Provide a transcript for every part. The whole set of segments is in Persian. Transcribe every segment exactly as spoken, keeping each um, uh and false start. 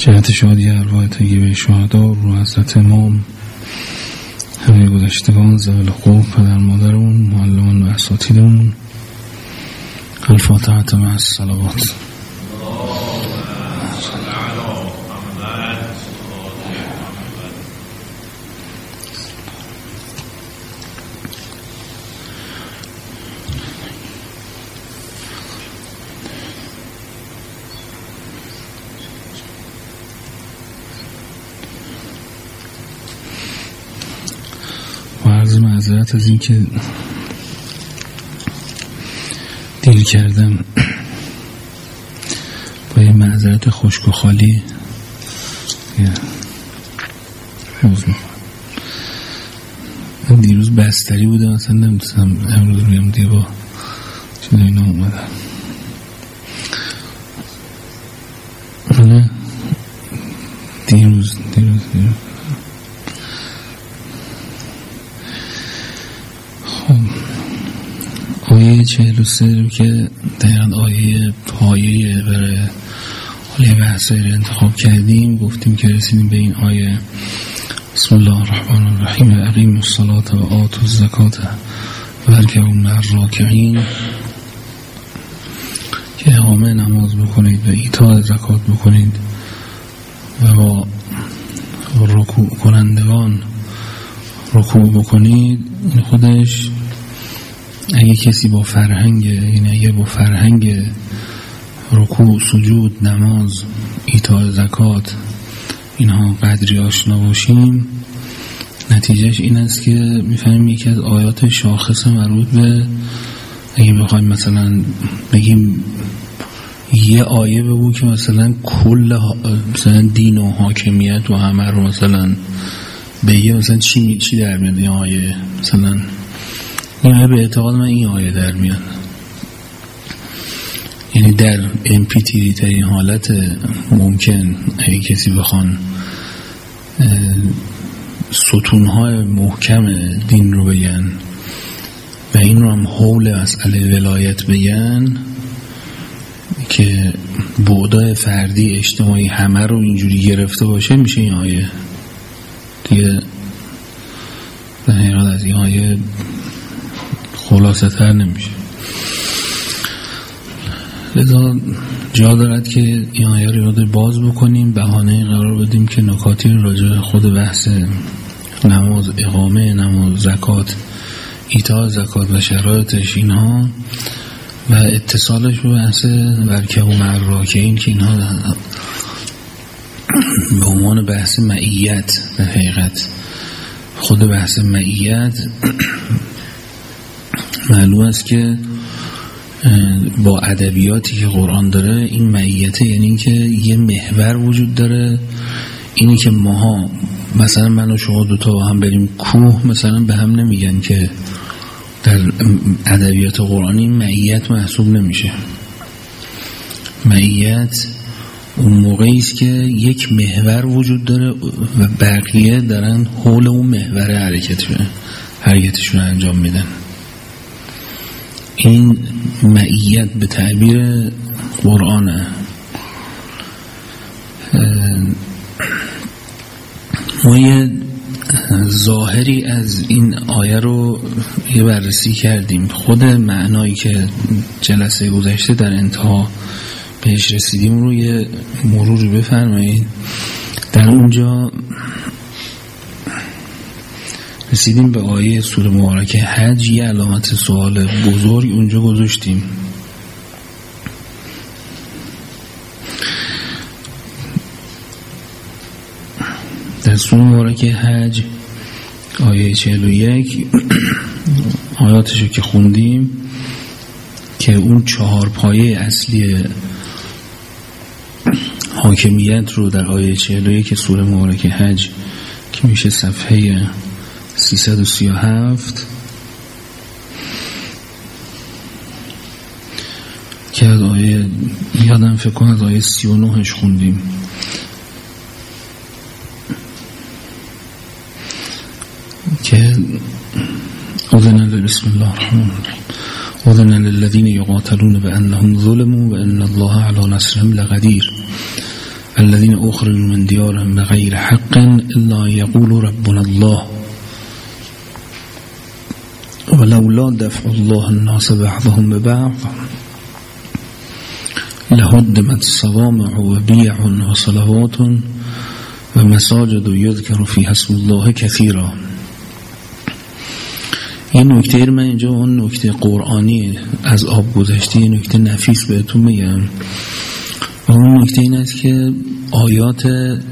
جهت شادی ارواح طیبه شهدا رو حضرت امام، همه گذشتگان، ذوی الحقوق، پدر مادرمون، معلمان و اساتیدمون. الفاتحه مع الصلوات. عرض معذرت از این که دیر کردم، با یه معذرت خشک و خالی من دیروز بستری بودم، اصلا نمیتونم امروز رویم دیبا چون اینا اومدم. دیروز دیروز دیروز آیه چهل و سه رو که دقیقا آیه پایه برای حالی بحث رو انتخاب کردیم، گفتیم که رسیدیم به این آیه: بسم الله الرحمن الرحیم اقیموا الصلاة و آتوا الزکاة وارکعوا مع الراکعین، که اقامه نماز بکنید و ایتاء زکات بکنید و با رکوع کنندگان رکوع بکنید. این خودش اگه کسی با فرهنگ، یعنی اگه با فرهنگ رکوع، سجود، نماز، ایتاء زکات اینها قدری آشنا باشیم، نتیجهش این است که میفهمیم یکی از آیات شاخص مربوط به، اگه بخوایم مثلا بگیم یه آیه بگو که مثلا کل مثلا دین و حاکمیت و همه رو مثلا بگه، مثلا چی چی در میاد این آیه؟ مثلا این آیه به اعتقاد من این آیه در میاد، یعنی در امپیتیری ترین حالت ممکن اگه کسی بخوان ستونهای محکم دین رو بگن و این رو هم حول مسئله ولایت بگن که بعدای فردی اجتماعی همه رو اینجوری گرفته باشه، میشه این آیه دیگه. به حقیقت از این آیه خلاصه تر نمیشه. لذا جا دارد که این آیه رو یاد باز بکنیم، بهانه قرار بدیم که نکاتی راجع خود بحث نماز، اقامه نماز، زکات، ایتاء زکات و شرایطش اینها و اتصالش به بحث وارکعوا مع الراکعین که اینها به عنوان بحث معیت، در حقیقت خود بحث معیت معلوم است که با ادبیاتی که قرآن داره این معیت یعنی این که یه محور وجود داره، اینی که ماها مثلا من و شما دوتا با هم بریم کوه، مثلا به هم نمیگن که در ادبیات قرآنی معیت محسوب نمیشه. معیت اون موقعی است که یک محور وجود داره و بقیه دارن حول اون محور حرکتشون حرکتشون انجام میدن. این معیت به تعبیر قرآنه. ما یه ظاهری از این آیه رو یه بررسی کردیم، خود معنایی که جلسه گذشته در انتها بهش رسیدیم رو یه مروری بفرمایید. در اونجا رسیدیم به آیه سوره مبارکه حج، یه علامت سوال بزرگ اونجا گذاشتیم. در سوره مبارکه حج آیه چهل و یک آیاتشو که خوندیم که اون چهار پایه اصلی حاکمیت رو در آیه چهل و یک سوره مبارکه حج که میشه صفحه سیصد و سی و هفت که از آیه یادم فکر کنم از آیه سی و نهش خوندیم که اذن بسم الله الرحمن الرحیم اذن للذین یقاتلون بانهم ظلموا وان الله علی نصرهم لقدیر. الذين اخرجوا من دیارهم بغیر حق الا یقولوا ربنا الله ولولا دفع الله الناس بعضهم ببعض لهدمت صوامع و بیع و صلوات و مساجد یذکر فیها اسم الله کثیرا. این نکته رو من اینجا اون نکته قرآنی از آب گذشته یه نکته نفیس بهتون میگم. و اون نکته این است که آیات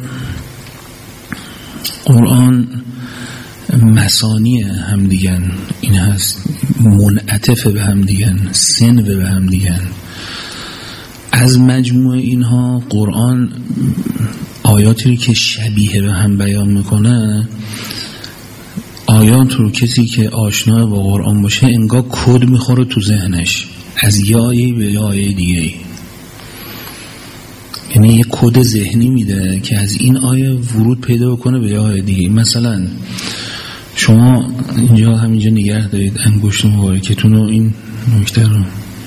قرآن مسانی هم دیگن، این هست منعطف به هم دیگن، سن به هم دیگن. از مجموع اینها قرآن آیاتی که شبیه به هم بیان میکنه، آیات رو کسی که آشنا با قرآن باشه انگار کد میخوره تو ذهنش از یه آیه به یه آیه دیگه، یعنی یه کد ذهنی میده که از این آیه ورود پیدا بکنه به یه آیه دیگه. مثلا شما اینجا همینجا نگه دارید انگشت مبارکتون رو، این نکته رو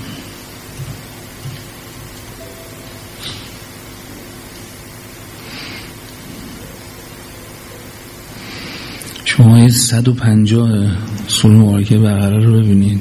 شما یه صد و پنجاه سوره مبارکه بقره رو ببینید.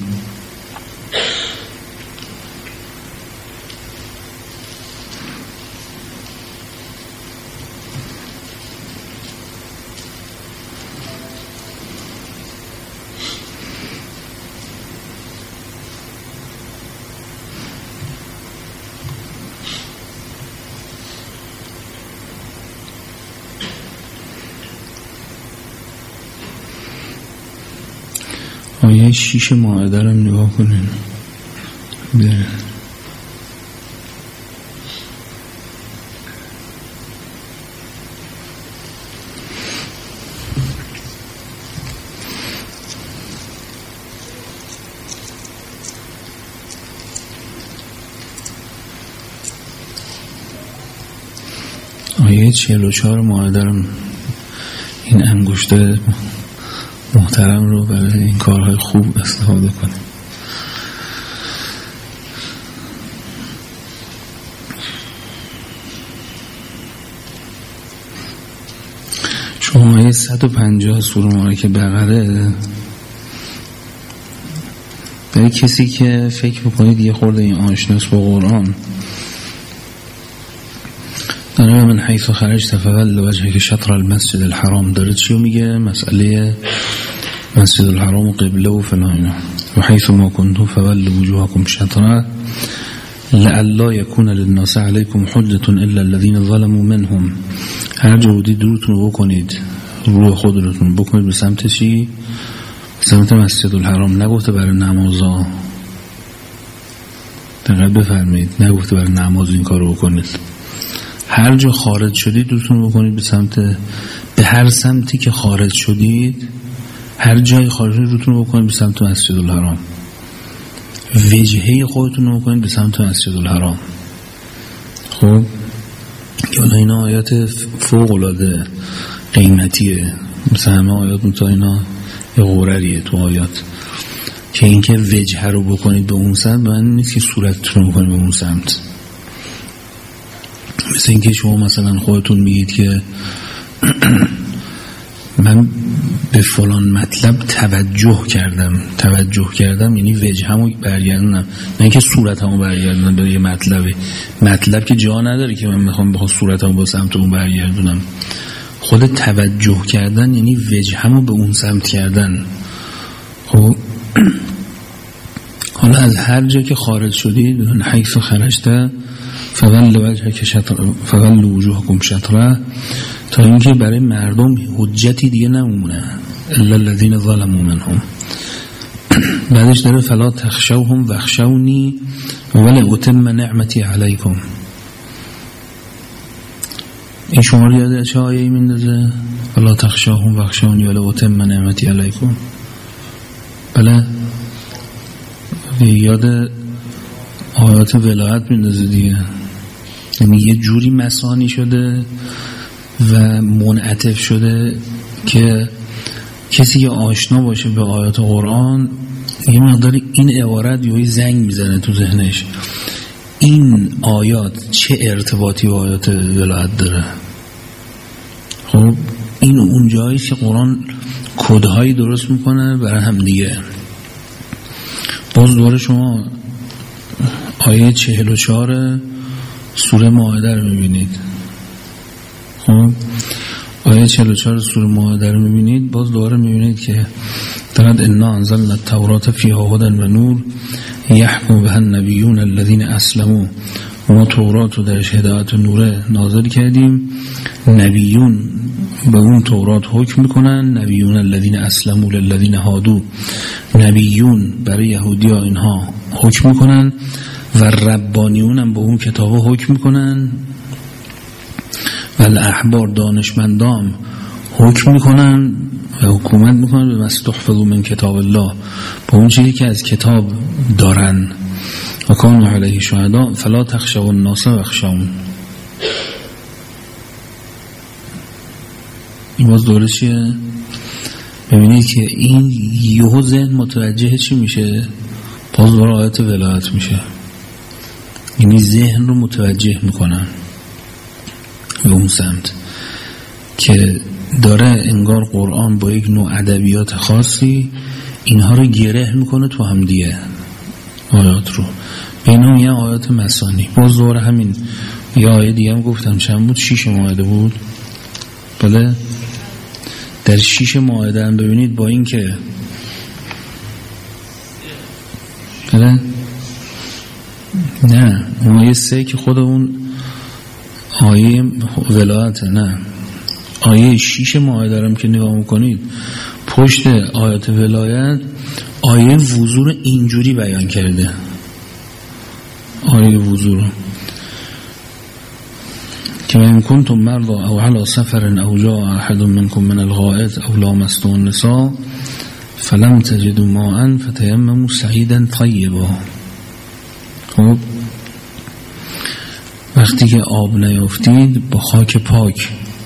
آیه شیش مائده رو نگاه کنین. بله. آیه چهل و چهار مائده رو این انگشته محترم رو برای این کارهای خوب استفاده کنیم. شما آیه صد و پنجاه سوره مبارکه بقره برای کسی که فکر بکنید یه خورده این آشناس با قرآن داره من حیث خرجت فول وجهک شطر المسجد الحرام داره چیو میگه؟ مسئله مسجد الحرام و قبله و فلان. و حیث ما کنتم فول وجوهکم شطره لعلا یکون للناس علیکم حجة الا الذین ظلموا منهم. هر جا بودید روتون رو بکنید، روی خودتون بکنید به سمت چی؟ به سمت مسجد الحرام. نگفته برای نمازا، دقیق بفرمایید، نگفته برای نماز این کار رو بکنید. هر جا خارج شدید روتون بکنید به سمت، به هر سمتی که خارج شدید، هر جای خارج شدید روتون بکنید به سمت مسجد الحرام. وجهه خودتون رو بکنید به سمت مسجد الحرام. خب یالا اینا آیات فوق العاده قیمتیه، مثل همه آیات متا اینا یه غرریه تو آیات که اینکه وجهه رو بکنید به اون سمت من نیست که صورتتون رو بکنید به اون سمت. مثل اینکه شما مثلا خودتون میگید که من به فلان مطلب توجه کردم. توجه کردم یعنی وجهمو برگردونم، نه اینکه صورتمو برگردونم به یه مطلبی. مطلب که جا نداره که من میخوام بخوام صورتمو با سمت اون برگردونم. خود توجه کردن یعنی وجهمو به اون سمت کردن. خب حالا از هر جا که خارج شدید حیث خرجته فول وجهک شطر فول وجوهکم شطره، تا اینکه برای مردم حجتی دیگه نمونه الا الذین ظلموا منهم. بعدش داره فلا تخشوهم واخشونی ولا اتم نعمتی علیکم. این شما رو یاد چه آیه‌ای میندازه؟ فلا تخشوهم واخشونی ولا اتم نعمتی علیکم. بله یاد آیات ولایت میندازه دیگه، یعنی یه جوری مسانی شده و منعطف شده که کسی که آشنا باشه به آیات قرآن یه مقدار این عبارت یه زنگ میزنه تو ذهنش. این آیات چه ارتباطی با آیات ولایت داره؟ خب این اون جایی که قرآن کدهایی درست میکنه برای هم دیگه. باز دوباره شما آیه چهل و چهار سوره مائده رو میبینید. خب آیه چهل و چهار سوره مائده رو میبینید، باز دوباره میبینید که دارد انا انزلنا التوراة فیها هدی و نور یحکم بها النبیون الذین اسلموا. ما تورات رو درش هدایت و نور نازل کردیم، نبیون به اون تورات حکم میکنن، نبیون الذین اسلموا للذین هادوا، نبیون برای یهودی ها اینها حکم میکنن و ربانیون هم به اون کتاب حکم میکنن و الاحبار دانشمندان حکم میکنن و حکومت میکنن به مستحفظوا من کتاب الله، به اون چیزی که از کتاب دارن. و کانوا علیه شهدا فلا تخشوا الناس واخشون. این باز دوره چیه؟ ببینید که این یهو ذهن متوجه چی میشه؟ باز دوره آیت ولایت میشه. یعنی ذهن رو متوجه میکنن به اون سمت که داره انگار قرآن با یک نوع ادبیات خاصی اینها رو گره میکنه تو هم دیگه آیات رو. بینام یه آیات مثانی. باز دوره همین یه آیه دیگه هم گفتم چند بود؟ شیش مائده بود. بله در شیش مائده هم ببینید با این که بله نه اون آیه سه که خود اون آیه ولایت، نه آیه شیش مائده هم که نگاه میکنید پشت آیات ولایت آیه وضو رو اینجوری بیان کرده. آیه وضو رو که من کنتم مرضى او على سفر او جاء احد منكم من الغائط او لامستم النساء فلم تجدوا ماء فتيمموا صعيدا طيبا. خب وقتی که آب نیافتید با خاک پاک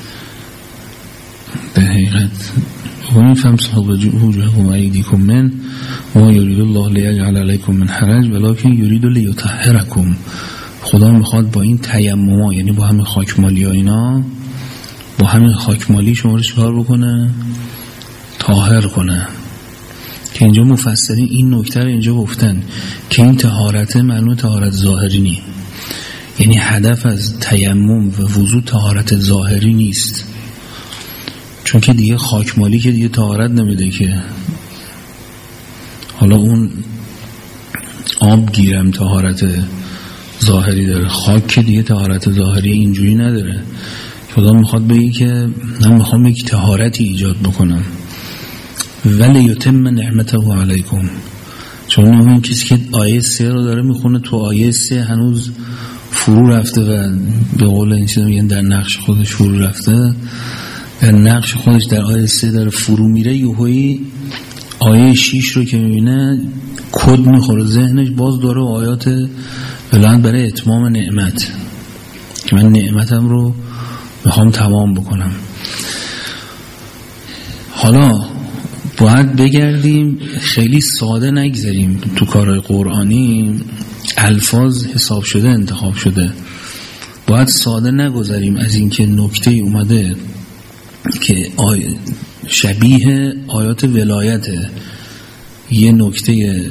در حقیقت ومن فامسحوا بوجوهكم وأيديكم منه وما يريد الله ليجعل عليكم من حرج ولكن يريد ليطهركم. خدا میخواد با این تیمم، یعنی با همین خاکمالی ها اینا، با همین خاکمالی شما رو چکار بکنه؟ طاهر کنه. که اینجا مفسرین این نکته رو اینجا گفتن که این طهارت معلومه طهارت ظاهری نی، یعنی هدف از تیمم و وضو طهارت ظاهری نیست، چون که دیگه خاکمالی که دیگه طهارت نمیده که. حالا اون آب گیرم طهارت ظاهری داره، خاک که دیگه طهارت ظاهری اینجوری نداره. خدا میخواد بگی که من میخوام یک طهارتی ایجاد بکنم ولی یتم نعمته علیکم. چون اون کسی که آیه سه رو داره میخونه تو آیه سه هنوز فرو رفته و به قول این چیزا میگن در نقش خودش فرو رفته، در نقش خودش در آیه سه داره فرو میره، یهویی آیه شیش رو که میبینه کد میخوره ذهنش، باز داره آیات ولایت برای اتمام نعمت که من نعمتم رو میخوام تمام بکنم. حالا باید بگردیم خیلی ساده نگذاریم تو کارهای قرآنی، الفاظ حساب شده انتخاب شده، باید ساده نگذاریم از اینکه نکته اومده که آی... شبیه آیات ولایته، یه نکته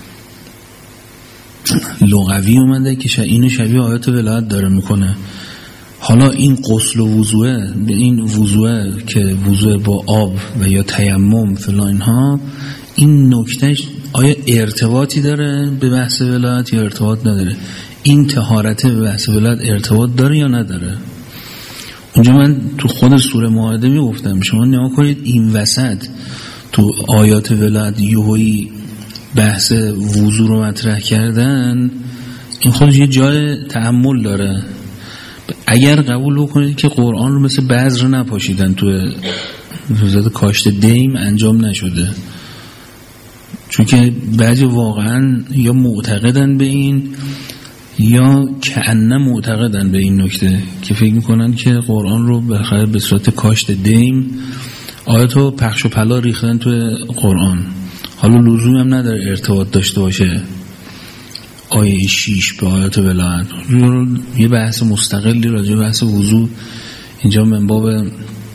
لغوی اومده که اینو شبیه آیات ولایت داره میکنه. حالا این غسل و وضوء، به این وضوء که وضوء با آب و یا تیمم فلان اینها، این نکتهش آیا ارتباطی داره به بحث ولایت یا ارتباط نداره؟ این طهارت به بحث ولایت ارتباط داره یا نداره؟ اونجا من تو خود سوره مائده میگفتم شما نگاه کنید این وسط تو آیات ولایت یهویی بحث وضو رو مطرح کردن، این خودش یه جای تأمل داره. اگر قبول بکنید که قرآن رو مثل بذر نپاشیدن تو وزارت کاشت دیم انجام نشده، چون که بعضی واقعا یا معتقدن به این یا کأنه معتقدن به این نکته که فکر میکنن که قرآن رو بالاخره به صورت کاشت دیم آیاتو پخش و پلا ریختن تو قرآن، حالا لزومی هم نداره ارتباط داشته باشه آیه شیش به آیات ولایت یه بحث مستقلی راجع به بحث وضو اینجا من باب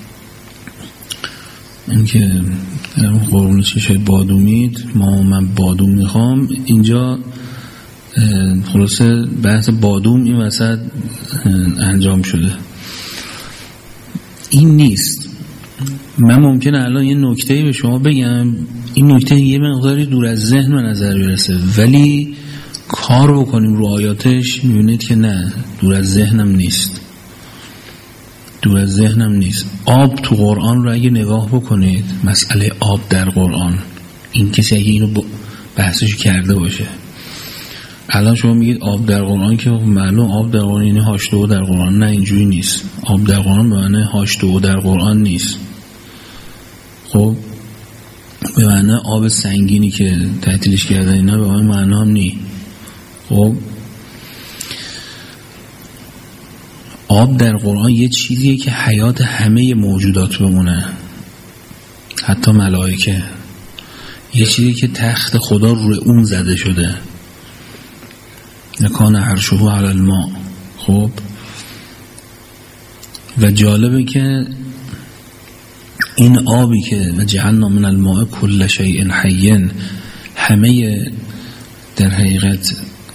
اینکه قربون چشای بادومید ما من بادوم میخوام، اینجا خلاصه بحث بادوم این وسط انجام شده. این نیست. من ممکنه الان یه نکته‌ای به شما بگم، این نکته یه مقداری دور از ذهن به نظر برسه، ولی کار بکنیم رو آیاتش میبینید که نه، دور از ذهنم نیست، دور از ذهنم نیست. آب تو قرآن رو اگه نگاه بکنید، مسئله آب در قرآن، این کسی اگه اینو بحثش کرده باشه، الان شما میگید آب در قرآن که معلوم آب در قرآن یعنی هاش دو در قرآن، نه اینجوری نیست. آب در قرآن به معنی هاش دو در قرآن نیست. خب به معنی آب سنگینی که تعطیلش کردن اینا به اون معنی هم نی. خب آب در قرآن یه چیزیه که حیات همه موجودات بمونه، حتی ملائکه، یه چیزی که تخت خدا روی اون زده شده، نکان عرشه علی الماء. خب و جالبه که این آبی که و جعلنا من الماء کل شیء حی، همه در حقیقت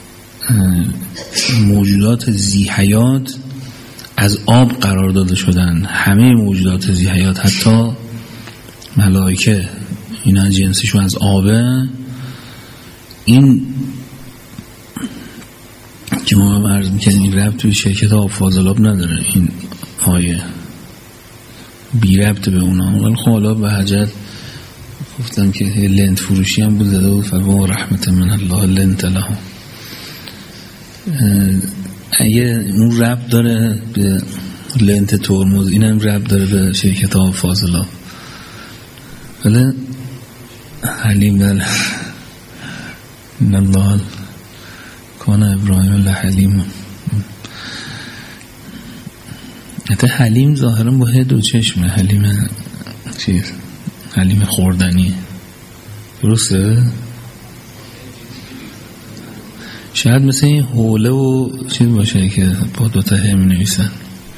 موجودات ذی حیات از آب قرار داده شدن، همه موجودات ذی حیات حتی ملائکه اینا جنسشون از آبه. این که ما هم عرض میکنیم این ربط توی شرکت آب فاضلاب نداره، این آیه بی ربط به اونا، ولی خب حالا به حجت گفتم که لنت فروشی هم بود زده بود فبا رحمت من الله لنت لهم. اگه اون ربط داره به لنت ترمز، این هم ربط داره به شرکت آب فاضلاب. ولی حلیم دل ان الله کان ابراهیم لحلیم، حتی حلیم ظاهرا با هد و چشمه، حلیم چیز حلیم خوردنی، درسته؟ شاید مثل این حوله و چیز باشه که با دوتا هم نویسن.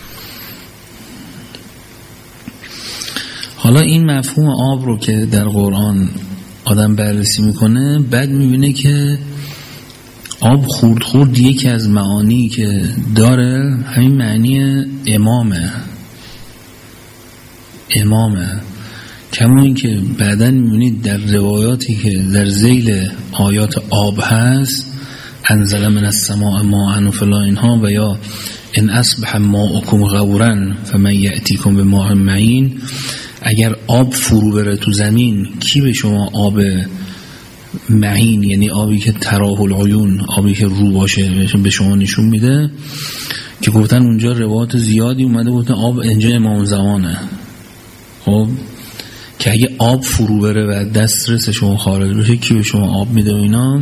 حالا این مفهوم آب رو که در قرآن آدم بررسی میکنه، بعد میبینه که آب خورد خورد یکی از معانی که داره همین معنی امامه امامه کما این که بعداً میبینید در روایاتی که در ذیل آیات آب هست، انزل من السماء ماء و فلا اینها، و یا ان اصبح ماؤکم غورا فمن یأتیکم بماء معین، اگر آب فرو بره تو زمین کی به شما آب معین، یعنی آبی که تراه العیون، آبی که رو باشه به شما نشون میده، که گفتن اونجا روایات زیادی اومده گفتن آب اینجا امام زمانه. خب که اگه آب فرو بره و دسترس شما خارج بشه کی به شما آب میده و اینا،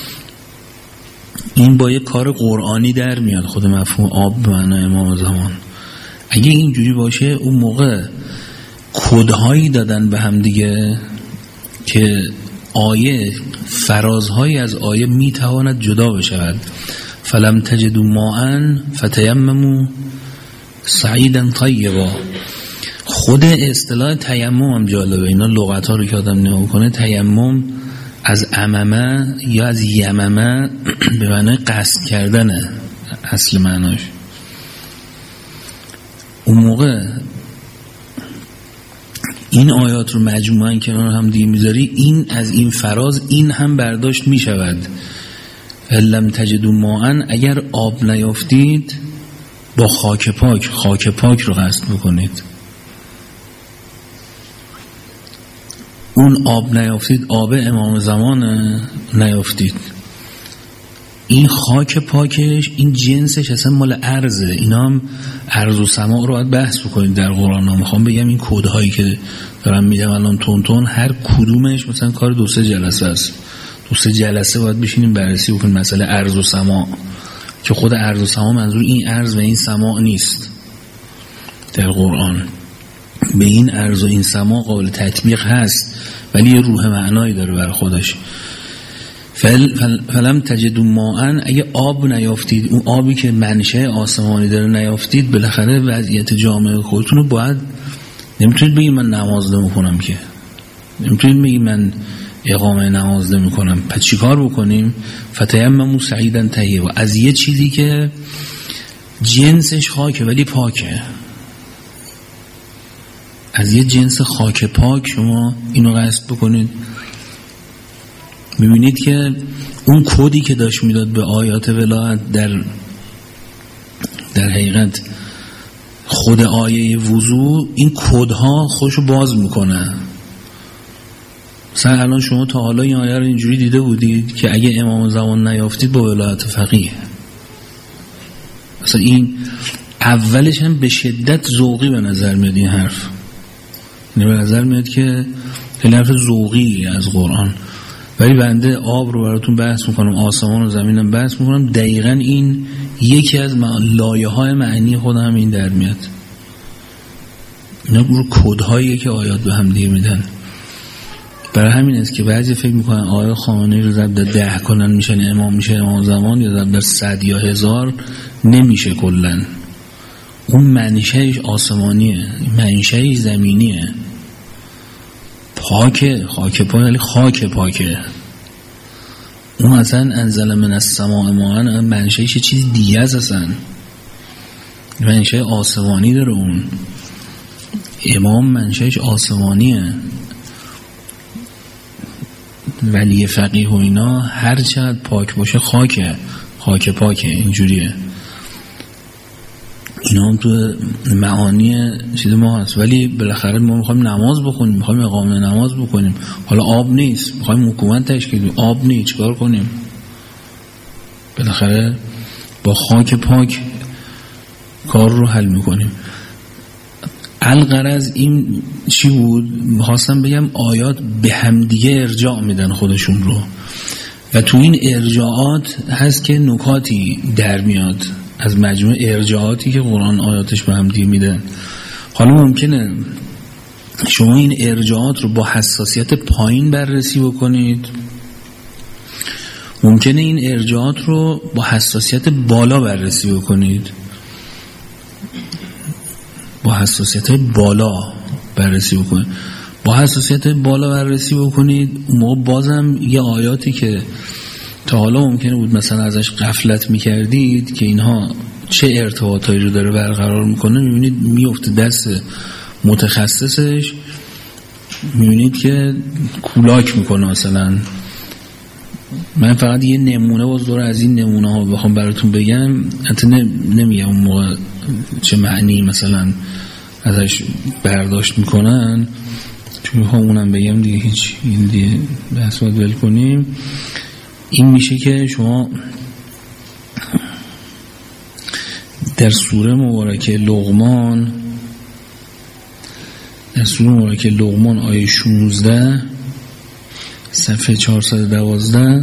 این با یه کار قرآنی در میاد خود مفهوم آب به معنی امام زمان. اگه اینجوری باشه اون موقع کدهایی دادن به هم دیگه که آیه فرازهایی از آیه میتواند جدا بشود. فلم تجدوا ماء فتیمموا صعیدا طیبا. خود اصطلاح تیمم هم جالبه، اینا لغت ها رو که آدم نگاه کنه، تیمم از عممه یا از یممه به معنای قصد کردنه اصل معناش. اون موقع این آیات رو مجموعاً کنار هم دیگه میذاری، این از این فراز این هم برداشت میشود. لم تجدوا ماء، اگر آب نیافتید با خاک پاک، خاک پاک رو قصد بکنید. اون آب نیافتید، آب امام زمان نیافتید، این خاک پاکش، این جنسش اصلا مال ارزه. اینا هم ارز و سماع رو باید بحث بکنید در قرآن ها. میخوام بگم این کدهایی که دارم میدم الان تون تون، هر کدومش مثلا کار دو سه جلسه است، دو سه جلسه باید بشینیم بررسی بکنیم مسئله ارز و سماع، که خود ارز و سماع منظور این ارز و این سماع نیست در قرآن. به این ارز و این سماع قابل تطبیق هست ولی یه روح معنایی داره بر خودش. فل فل فلم تجدوا ماء، اگه آب نیافتید، اون آبی که منشأ آسمانی داره نیافتید، بالاخره وضعیت جامعه خودتون رو باید، نمیتونید بگید من نماز نمیخونم که، نمیتونید بگید من اقامه نماز نمیکنم. پس چیکار بکنیم؟ فتیمموا صعیدا طیبا، از یه چیزی که جنسش خاکه ولی پاکه، از یه جنس خاک پاک شما اینو قصد بکنید. میبینید که اون کدی که داشت میداد به آیات ولایت در در حقیقت خود آیه وضو، این کدها خودشو باز میکنه. مثلا الان شما تا حالا این آیه رو اینجوری دیده بودید که اگه امام زمان نیافتید با ولایت فقیه. مثلا این اولش هم به شدت ذوقی به نظر میاد این حرف، به نظر میاد که خیلی حرف ذوقی از قرآن، ولی بنده آب رو براتون بحث میکنم، آسمان و زمینم بحث میکنم، دقیقا این یکی از لایه های معنی خودم این در میاد. اینا رو کدهاییه که آیات به هم دیگه میدن. برای همین است که بعضی فکر میکنن آیه خامنه‌ای رو ضرب در ده کنن میشن امام میشه امام زمان، یا ضرب در صد یا هزار نمیشه. کلن اون منشأش آسمانیه، منشأش زمینیه، پاکه، خاک پاک، ولی خاک پاکه. اون اصلا انزل من السماء ماء، منشأش چیز دیگه است، اصلا منشأ آسمانی داره. اون امام منشأش آسمانیه. ولی فقیه و اینا هر چقدر پاک باشه خاکه، خاک پاکه، اینجوریه. اینا هم تو معانی چیز ما هست. ولی بالاخره ما میخوایم نماز بخونیم، میخوایم اقامه نماز بکنیم، حالا آب نیست، میخوایم حکومت تشکیل بدیم، آب نیست، چیکار کنیم؟ بالاخره با خاک پاک کار رو حل میکنیم. الغرض این چی بود؟ میخواستم بگم آیات به همدیگه ارجاع میدن خودشون رو، و تو این ارجاعات هست که نکاتی در میاد از مجموع ارجاعاتی که قرآن آیاتش به همدیگه میدن. حالا ممکنه شما این ارجاعات رو با حساسیت پایین بررسی بکنید، ممکنه این ارجاعات رو با حساسیت بالا بررسی بکنید. با حساسیت بالا بررسی بکنید با حساسیت بالا بررسی بکنید اون موقع بازم یه آیاتی که تا حالا ممکنه بود مثلا ازش غفلت میکردید که اینها چه ارتباطایی رو داره برقرار میکنه، میبینید میفته دست متخصصش، میبینید که کولاک میکنه. مثلا من فقط یه نمونه باز دور از این نمونه ها بخوام براتون بگم، حتی نمیگم اون موقع چه معنی مثلا ازش برداشت میکنن، چون میخوام اونم بگم دیگه هیچ این دیگه بحث باید ول کنیم. این میشه که شما در سوره مبارکه لقمان، در سوره مبارکه لقمان آیه شانزده صفحه چهارصد و دوازده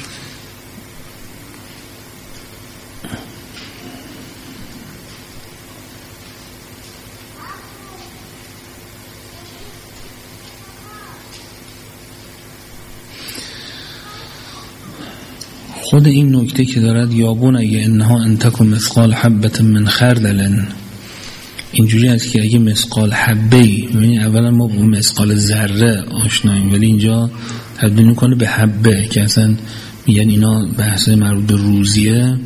خود این نکته که دارد یابون اگه انها انتکم مثقال حبت من خردل، اینجوری است که اگه مثقال حبه، یعنی اولا ما با مثقال ذره آشناییم، ولی اینجا تبدیل میکنه به حبه که اصلا میگن اینا بحث مربوط به روزیه.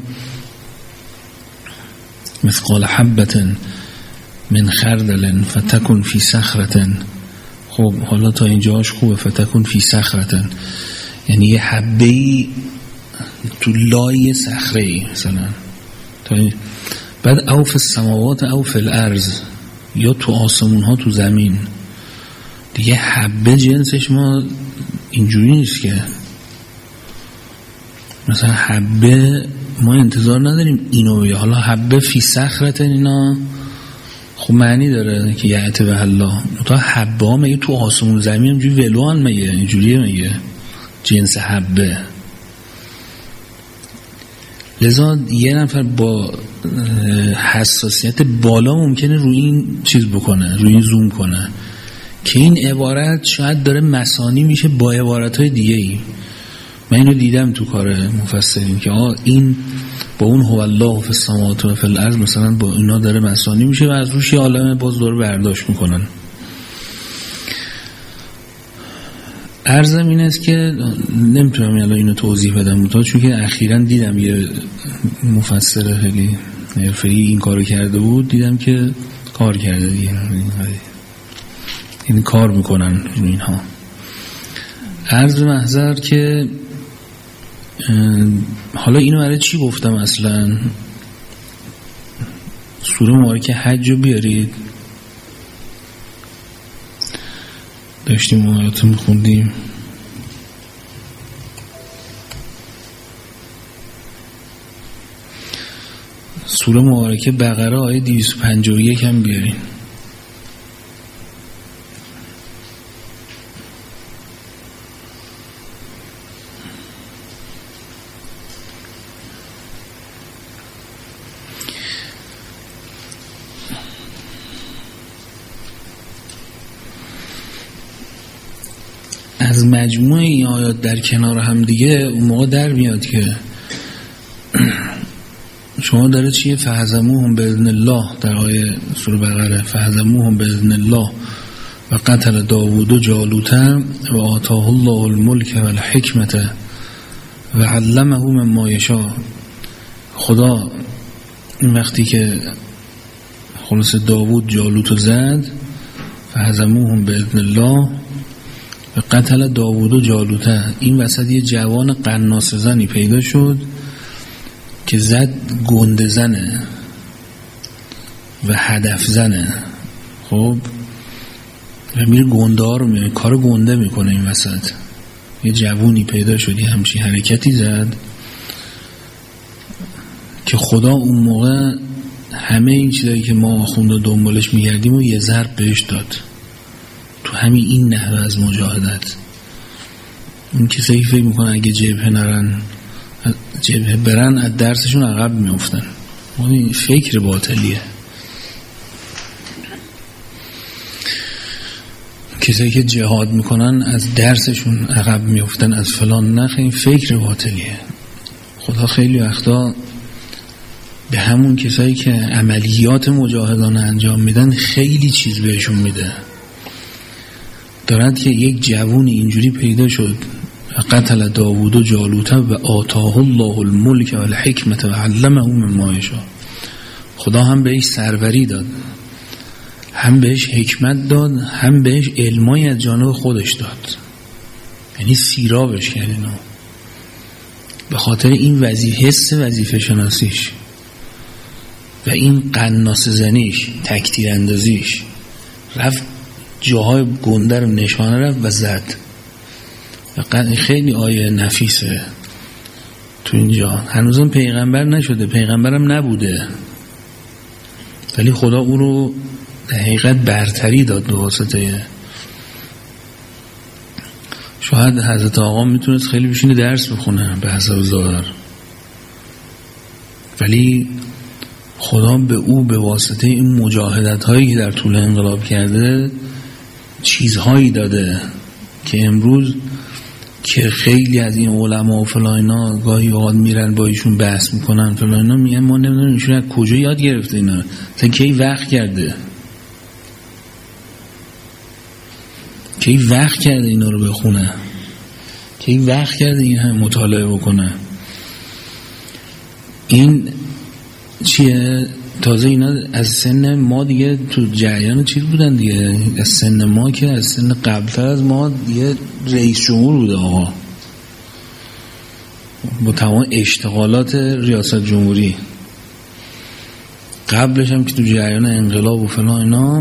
مثقال حبت من خردل فتکن فی صخرة. خب حالا تا اینجاش خوبه، فتکن فی صخرة یعنی یه حبه‌ای تو لای صخره‌ای مثلا. بعد او فی السماوات او فی الارض، یا تو آسمون ها تو زمین. دیگه حبه جنسش ما اینجوری نیست که مثلا حبه ما انتظار نداریم اینو بگه. حالا حبه فی صخرة اینا خب معنی داره که یعت به الله، تا حبه ها مگه تو آسمون زمین اینجوری ولوان مگه اینجوریه مگه جنس حبه؟ لذا یه نفر با حساسیت بالا ممکنه روی این چیز بکنه، روی این زوم کنه که این عبارت شاید داره مثانی میشه با عبارتهای دیگه ای. من اینو دیدم تو کار مفسرین که آه این با اون هو الله فی السماوات و فی الارض مثلا با اینا داره مسانی میشه و از روش یه عالمه باز داره برداشت میکنن. عرضم این است که نمیتونم الان اینو توضیح بدم تا چون که اخیراً دیدم یه مفسر خیلی حرفه‌ای این کارو کرده بود، دیدم که کار کرده دیگه، این کار میکنن اینها. عرض محضر که حالا اینو برای چی گفتم اصلا؟ سوره مبارکه حج رو بیارید، داشتیم آیات میخوندیم. سوره مبارکه بقره آیه دویست و پنجاه و یک هم بیارین. از مجموعه این آیات در کنار هم دیگه اون موقع در میاد که شما داره چیه فهزموهم باذن الله در آیه سوره بقره، فهزموهم باذن الله و قتل داوود و جالوت و آتاه الله الملک و الحکمت و علمه مما یشاء. خدا این وقتی که خلاص داوود جالوت رو زد، فهزموهم باذن الله و قتل داوود و جالوت، این وسط یه جوان قناص زنی پیدا شد که زد گنده زنه و هدف زنه، خب و میره گنده ها رو میره کار گنده میکنه. این وسط یه جوونی پیدا شد یه همچین حرکتی زد که خدا اون موقع همه این چیزایی که ما آخونده دنبالش میگردیم و یه ضرب بهش داد تو همین این نحوه از مجاهدت. این کسایی فکر میکنن اگه جبهه نرن جبهه برن از درسشون عقب میافتن، این فکر باطلیه. کسایی که جهاد میکنن از درسشون عقب میافتن از فلان نخ، این فکر باطلیه. خدا خیلی وقتا به همون کسایی که عملیات مجاهدانه انجام میدن خیلی چیز بهشون میده. دارد که یک جوونی اینجوری پیدا شد قتل داوود و جالوت و آتاه الله الملک و الحکمت و علمه مما یشاء. خدا هم بهش سروری داد، هم بهش حکمت داد، هم بهش علمای از جانب خودش داد، یعنی سیرابش کرد اینو به خاطر این وظیفه حس وظیفه شناسیش و این قناص زنیش تکتیر اندازیش، رفت جاهای گنده رو نشانه رفت و زد. و خیلی آیه نفیسه تو اینجا. هنوزم پیغمبر نشده، پیغمبرم نبوده، ولی خدا او رو در حقیقت برتری داد به واسطه. شاید حضرت آقا میتونست خیلی بشینه درس بخونه به حسب ظاهر، ولی خدا به او به واسطه این مجاهدت هایی که در طول انقلاب کرده چیزهایی داده که امروز که خیلی از این علما و فلاینا گاهی اوقات میرن با ایشون بحث میکنن، فلاینا میگن ما نمیدونیم ایشون از کجا یاد گرفته اینا، تا کی وقت کرده کی وقت کرده اینا رو بخونه، کی وقت کرده این هم مطالعه بکنه. این چیه؟ تازه اینا از سن ما دیگه تو جریان چیز بودن دیگه، از سن ما که از سن قبلتر از ما دیگه رئیس جمهور بوده آقا با تمام اشتغالات ریاست جمهوری. قبلش هم که تو جریان انقلاب و فلان اینا.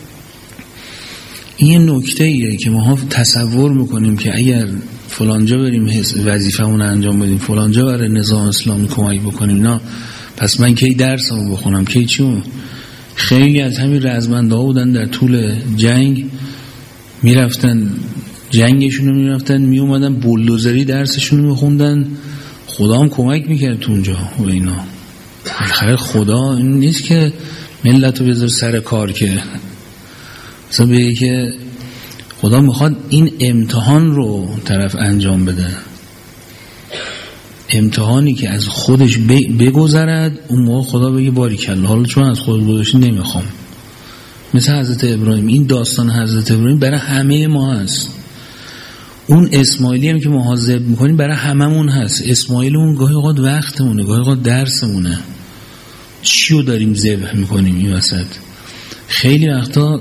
این نکته ایه که ما تصور میکنیم که اگر فلانجا بریم وظیفه‌مون انجام بدیم، فلانجا برای نظام اسلامی کمک بکنیم، نه پس من کی درسمو بخونم، کی چیون. خیلی از همین رزمنده ها بودن در طول جنگ میرفتن جنگشون رو میرفتن میومدن بولدوزری درسشون رو میخوندن، خدا هم کمک میکرد تو اونجا و اینا. بالاخره خدا این نیست که ملت رو بذار سر کار، که مثلا بگه که خدا میخواد این امتحان رو طرف انجام بده. امتحانی که از خودش بگذرد اون موقع خدا بگه باریکلا، حالا چون از خود گذاشتی نمیخوام. مثل حضرت ابراهیم. این داستان حضرت ابراهیم برای همه ما هست. اون اسماعیلی هم که ما ذبح میکنیم برای هممون هست. اسماعیل اون گاهی اوقات وقتمونه، گاهی اوقات درسمونه. چیو داریم ذبح میکنیم این وسط؟ خیلی وقتا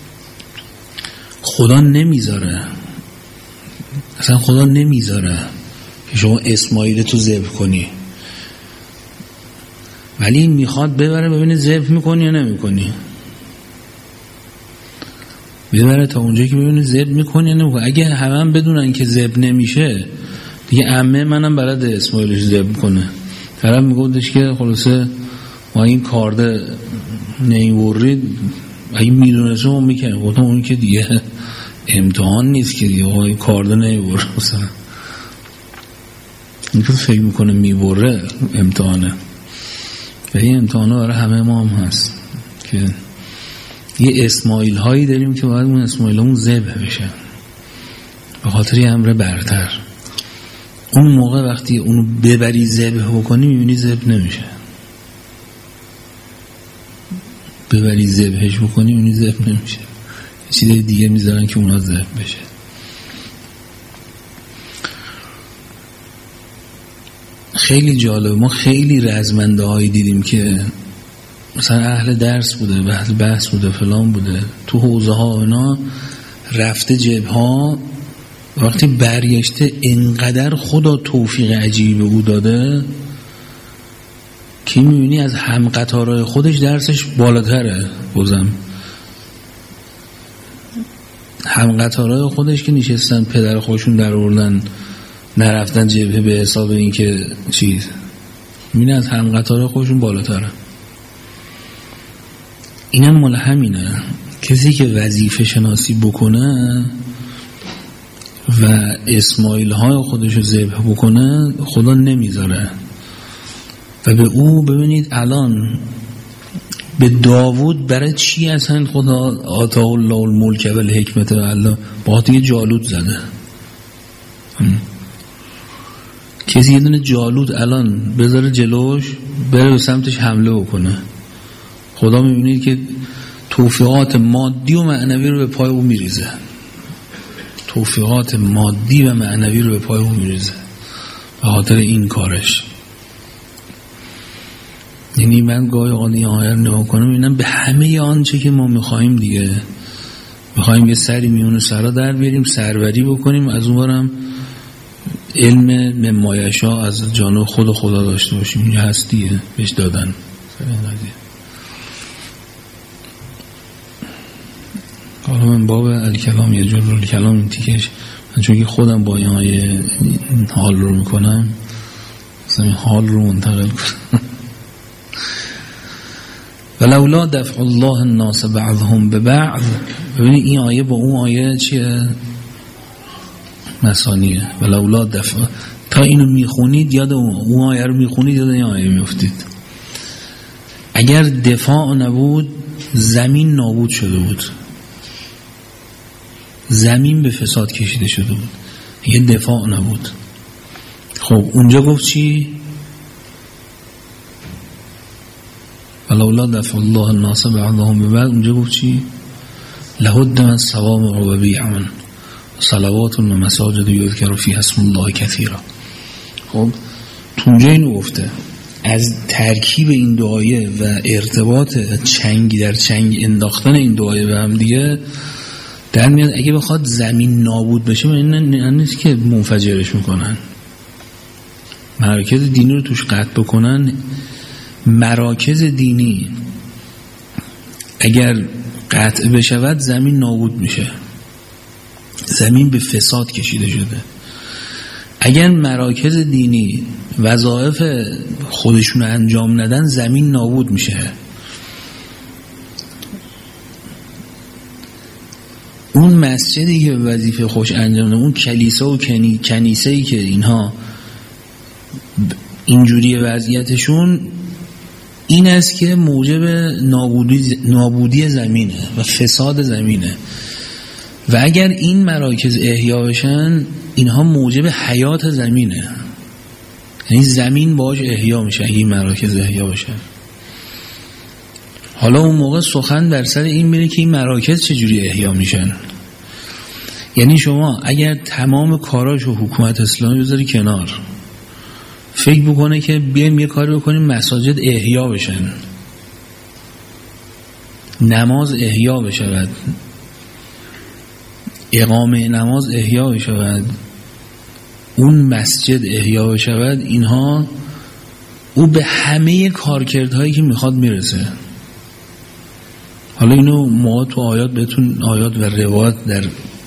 خدا نمیذاره، اصلا خدا نمیذاره که شما اسماعیل تو ذبح کنی، ولی میخواد ببره ببینه ذبح میکنی یا نمیکنی. ببره تا اونجایی که ببینه ذبح میکنی یا نمیکنی. اگه همه هم بدونن که ذبح نمیشه دیگه، عمه منم بلد اسماعیلش ذبح کنه. طرف میگفتش که خلاصه ما این کارده نیورید، اگه میدونستم اون میکنه. گفتم اون که دیگه امتحان نیست که دیگه آقای کارده نیور مثلا، این که فکر میکنه میبره امتحانه. و این امتحانه برای همه ما هم هست که یه اسماعیل هایی داریم که باید اون اسماعیل همون ذبح بشه به خاطر یه امر برتر. اون موقع وقتی اونو ببری ذبح بکنی میبینی ذبح نمیشه، ببری ذبحش بکنی میبینی ذبح نمیشه، چیز دیگه میذارن که اونا ذبح بشه. خیلی جالب. ما خیلی رزمنده هایی دیدیم که مثلا اهل درس بوده، اهل بحث بوده، فلان بوده، تو حوزه ها اینا رفته جبه ها، وقتی برگشته انقدر خدا توفیق عجیبی به او داده که میبینی از هم قطارهای خودش درسش بالاتره. بازم هم قطارهای خودش که نشستن پدر خودشون در آوردن نرفتن جبهه به حساب این که چیز، میبینی از هم قطارهای خودشون بالاتره. اینم مال همینه. کسی که وظیفه شناسی بکنه و اسماعیل های خودشو ذبح بکنه خدا نمیذاره. و به او ببینید الان به داوود برای چی اصلا خدا آتاه الله الملک و الحکمت و الله با یه جالوت زده؟ کسی یه دونه جالوت الان بذاره جلوش بره به سمتش حمله بکنه، خدا میبینید که توفیقات مادی و معنوی رو به پای او میریزه. توفیقات مادی و معنوی رو به پای او میریزه به خاطر این کارش. یعنی من گاهی اوقات این آیه رو نگاه کنم میبینم به همه آنچه که ما میخوایم دیگه، میخوایم یه سری میون سرا در بیاریم، سروری بکنیم، از اونورم علم ممایشا از جانب خود خدا داشته باشیم. اینجا هست دیگه، بهش دادن. حالا من باب الکلام یه جور الکلام این تیکش، من چون که خودم با این آیه حال رو میکنم مثلا این حال رو منتقل کنم. ولولا دفع الله الناس بعضهم ببعض. ببینید این آیه با اون آیه چیه؟ مثانیه. ولولا دفع، تا اینو میخونید یاد اون, اون آیه رو میخونید یاد این آیه میفتید. اگر دفاع نبود زمین نابود شده بود، زمین به فساد کشیده شده بود. یه دفاع نبود. خب اونجا گفت چی؟ ولولا دفع الله الناس بعضهم ببعض. اونجا گفت چی؟ لهدم الصوامع و بیع صلوات و مساجد یذکر فیها اسم الله کثیرا. خب تو اونجا اینو گفته. از ترکیب این دو آیه و ارتباط چنگی در چنگ انداختن این دو آیه به هم دیگه در میاد اگه بخواد زمین نابود بشه من نیست که منفجرش میکنن، مراکز دینی رو توش قطع بکنن. مراکز دینی اگر قطع بشود زمین نابود میشه، زمین به فساد کشیده شده. اگر مراکز دینی وظایف خودشون انجام ندن زمین نابود میشه. اون مسجدی که وظیفه خوش انجام نده، اون کلیسا و کنی... کنیسه‌ای که اینها اینجوری وضعیتشون این است که موجب نابودی, نابودی زمینه و فساد زمینه. و اگر این مراکز احیا بشن اینها موجب حیات زمینه. یعنی زمین باهاش احیا میشه اگه این مراکز احیا بشن. حالا اون موقع سخن بر سر این میره که این مراکز چجوری احیا میشن. یعنی شما اگر تمام کاراشو حکومت اسلامی بذاری کنار، فکر بکنه که بیایم یه کاری بکنیم مساجد احیا بشن، نماز احیا بشود، اقامه نماز احیا بشود، اون مسجد احیا بشود، اینها او به همه کارکردهایی که میخواد میرسه. حالا اینو ما تو آیات بهتون، آیات و روایات در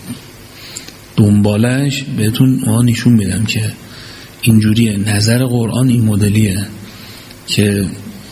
دنبالش بهتون ما نشون میدم که اینجوریه. نظر قرآن این مدلیه که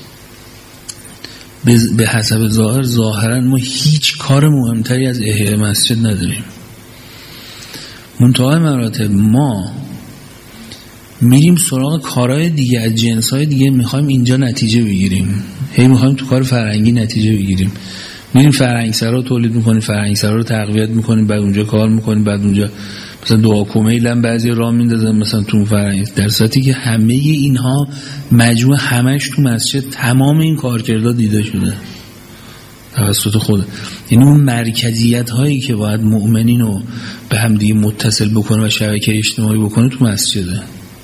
به حسب ظاهر ظاهرا ما هیچ کار مهمتری از احیای مسجد نداریم. منتهای مراتب ما میریم سراغ کارهای دیگه از جنسهای دیگه، میخوایم اینجا نتیجه بگیریم، هی میخوایم تو کار فرهنگی نتیجه بگیریم، میریم فرهنگسرا رو تولید میکنیم، فرهنگسرا رو تقویت میکنیم، بعد اونجا کار میکنیم، بعد اونجا مثلا دعا کمیل هم بعضی راه میندازن مثلا تو فرهنگ، در صورتی که همه اینها مجموع همش تو مسجد تمام این کارکردها دیده شده توسط خود. یعنی اون مرکزیت هایی که باید مؤمنین رو به هم دیگه متصل بکنه و شبکه اجتماعی بکنه تو مسجده.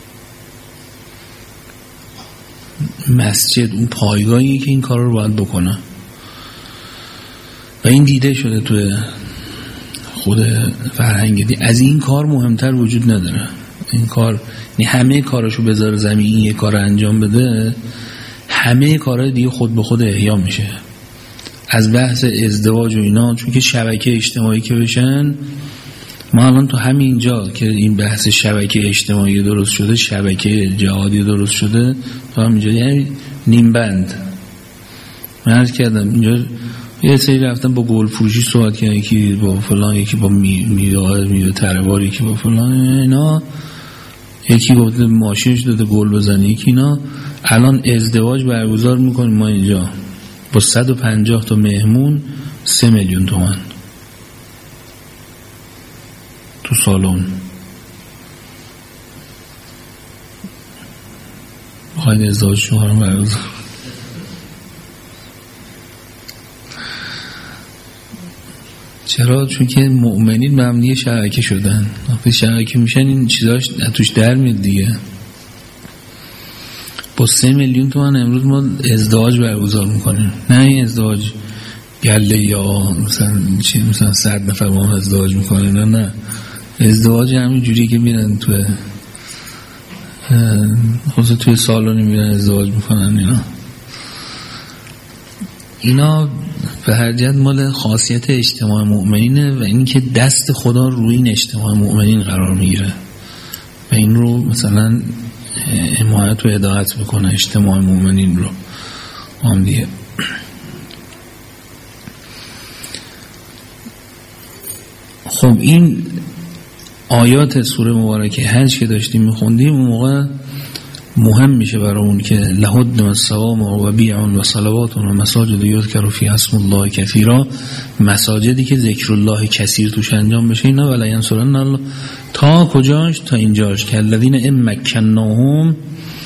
مسجد اون پایگاهیه که این کار رو باید بکنه و این دیده شده توی خود فرهنگ دی. از این کار مهمتر وجود نداره. این کار یعنی همه کاراشو بذاره زمین، این یه کار انجام بده، همه کارهای دیگه خود به خود احیا میشه. از بحث ازدواج و اینا، چون که شبکه اجتماعی که بشن، ما الان تو همینجا که این بحث شبکه اجتماعی درست شده، شبکه جهادی درست شده، تو همینجا یعنی نیم بند. من عرض کردم اینجا یه سری رفتن با گل فروشی صحبت کردن، یکی با فلان، یکی با میوه میوه تره‌بار، یکی با فلان اینا، یکی گفت ماشینش داده گل بزنه، یکی اینا. الان ازدواج برگزار میکنیم ما اینجا با صد و پنجاه تا مهمون، سه میلیون تومان تو سالن. بخواید ازدواج شما رو برگزار. چرا؟ چون که مؤمنین به هم دیگه شبکه شدن. وقتی شبکه میشن این چیزاش توش در میاد دیگه. با سه میلیون تومان امروز ما ازدواج برگزار میکنیم. نه این ازدواج گله یا مثلا چی، مثلا صد نفر با هم ازدواج میکنن، نه نه، ازدواج همین جوری که میرن توی خصوصا توی سالونی میرن ازدواج میکنن. اینا اینا به هر جهت مال خاصیت اجتماع مؤمنینه و این که دست خدا روی این اجتماع مؤمنین قرار میگیره و این رو مثلا حمایت و هدایت میکنه اجتماع مؤمنین رو هم دیگه. خب این آیات سوره مبارکه حج که داشتیم میخوندیم، اون موقع مهم میشه برامون که لهدن الصوام و بیع و صلوات و مساجد یذکر فی اسم الله کثیرا، مساجدی که ذکر الله کثیر توش انجام بشه. اینا ولا ینصرن الله، تا کجاش؟ تا اینجاش که الذین ام مکناهم،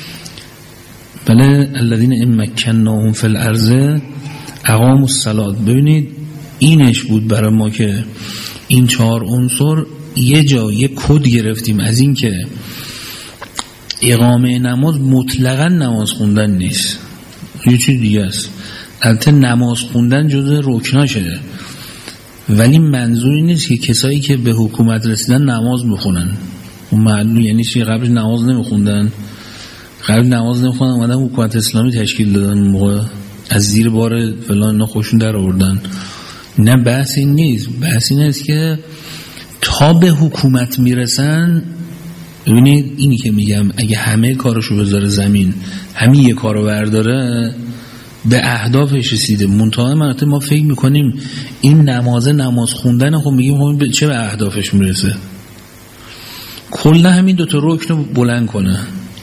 بله الذین ام مکناهم فی الارض اقاموا الصلاة. ببینید اینش بود برای ما که این چهار عنصر یه جا یه کد گرفتیم از این که اقامه نماز مطلقاً نماز خوندن نیست، یه چیز دیگه است. البته نماز خوندن جزء رکناشه، ولی منظوری نیست که کسایی که به حکومت رسیدن نماز بخونن. اون معلوم یعنی چی؟ قبل نماز نمیخوندن، قبل نماز نمیخوندن اومدن حکومت اسلامی تشکیل دادن، موقع از زیر بار فلان اینا خوشون در آوردن. نه بحث این نیست، بحث این است که تا به حکومت میرسن. ببینید اینی که میگم اگه همه کارشو بذاره زمین، همین یه کارو برداره، به اهدافش رسیده. منتها مراتب ما فکر میکنیم این نماز نماز خوندن، خب میگیم به چه به اهدافش میرسه؟ کلا همین دوتا رکنو بلند کنه،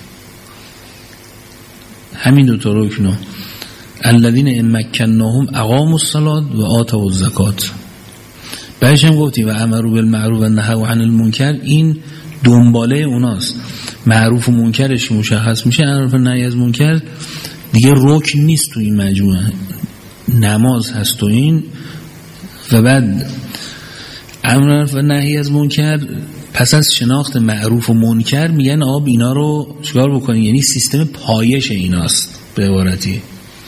همین دوتا رکنو الذین ام مکناهم اقاموا الصلاة و آتوا الزکاة. بعدش هم گفتیم و امروا بالمعروف و نهوا عن المنکر، این دنباله اوناست. معروف و منکرش مشخص میشه، امر و نهی از منکر دیگه رکن نیست تو این مجموعه، نماز هست تو این. و بعد امر و نهی از منکر پس از شناخت معروف و منکر میگن آب اینا رو چیکار بکنی، یعنی سیستم پایش ایناست. به عبارتی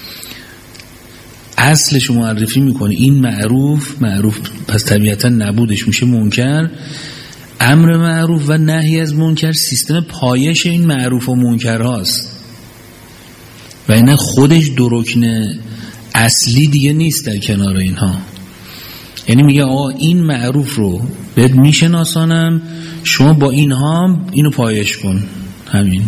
اصلش معرفی میکنه، این معروف معروف پس طبیعتا نبودش میشه منکر. امر معروف و نهی از منکر سیستم پایش این معروف و منکر هاست و اینه خودش دو رکن اصلی دیگه نیست در کنار اینها. یعنی میگه آقا این معروف رو بهت میشناسانم، شما با اینها اینو پایش کن، همین.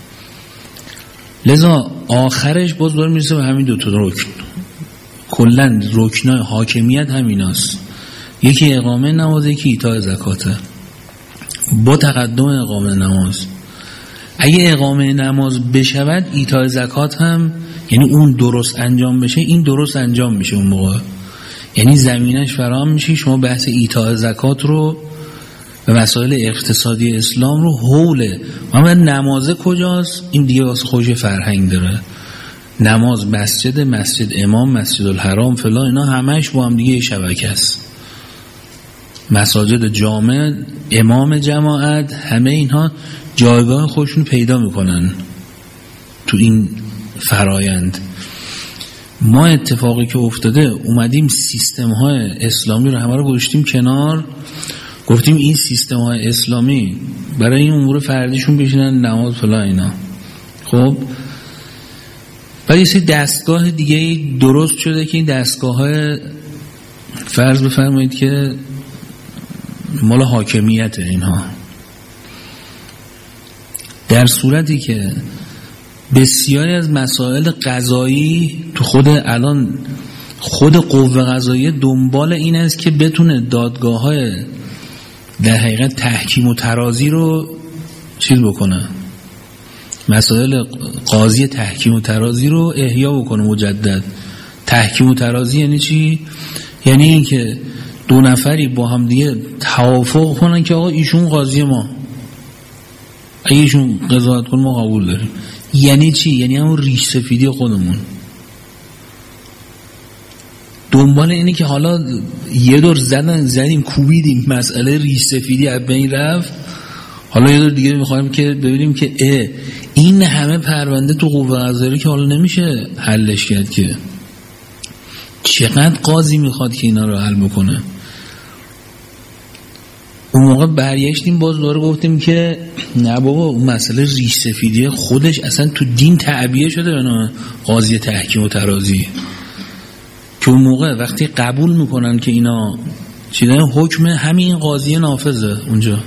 لذا آخرش باز داره میرسه به همین دوتا رکن. کلن رکنای حاکمیت همین هست، یکی اقامه نماز، یکی ایتاء زکاته. با تقدم اقامه نماز، اگه اقامه نماز بشود ایتاء زکات هم، یعنی اون درست انجام بشه، این درست انجام میشه اون موقع، یعنی زمینش فراهم میشه. شما بحث ایتاء زکات رو و مسائل اقتصادی اسلام رو حوله. اما نماز کجاست؟ این دیگه واسه خودش فرهنگ داره. نماز مسجد، مسجد امام، مسجد الحرام فلان، اینا همش با هم دیگه شبکه است. مساجد جامع، امام جماعت، همه اینها جایگاه خودشون پیدا میکنن تو این فرایند. ما اتفاقی که افتاده اومدیم سیستم های اسلامی رو همه رو گذاشتیم کنار، گفتیم این سیستم های اسلامی برای این امور فردیشون بشینن نماز فلان اینا. خب بعد یه سری دستگاه دیگه درست شده که این دستگاه های فرض بفرمایید که مال حاکمیت اینها، در صورتی که بسیاری از مسائل قضایی تو خود الان خود قوه قضاییه دنبال این است که بتونه دادگاه های در حقیقت تحکیم و ترازی رو چیز بکنه، مسائل قاضی تحکیم و ترازی رو احیا بکنه مجدد. تحکیم و ترازی یعنی چی؟ یعنی این که دو نفری با هم دیگه توافق کنن که آقا ایشون قاضی ما، اگه ایشون قضاوت کنه ما قبول داریم. یعنی چی؟ یعنی همون ریش سفیدی خودمون. دنبال اینه که حالا یه دور زدن زدیم کوبیدیم مسئله ریش سفیدی از بین رفت، حالا یه دور دیگه میخوایم که ببینیم که اه این همه پرونده تو قوه قضاییه که حالا نمیشه حلش کرد، که چقدر قاضی میخواد که اینا رو حل بکنه. اون موقع برگشتیم باز دوباره گفتیم که نه بابا، اون مسئله ریش سفیدی خودش اصلا تو دین تعبیه شده به نام قاضی تحکیم و ترازی، که اون موقع وقتی قبول میکنن که اینا چیزای حکم همین قاضی نافذه، اونجا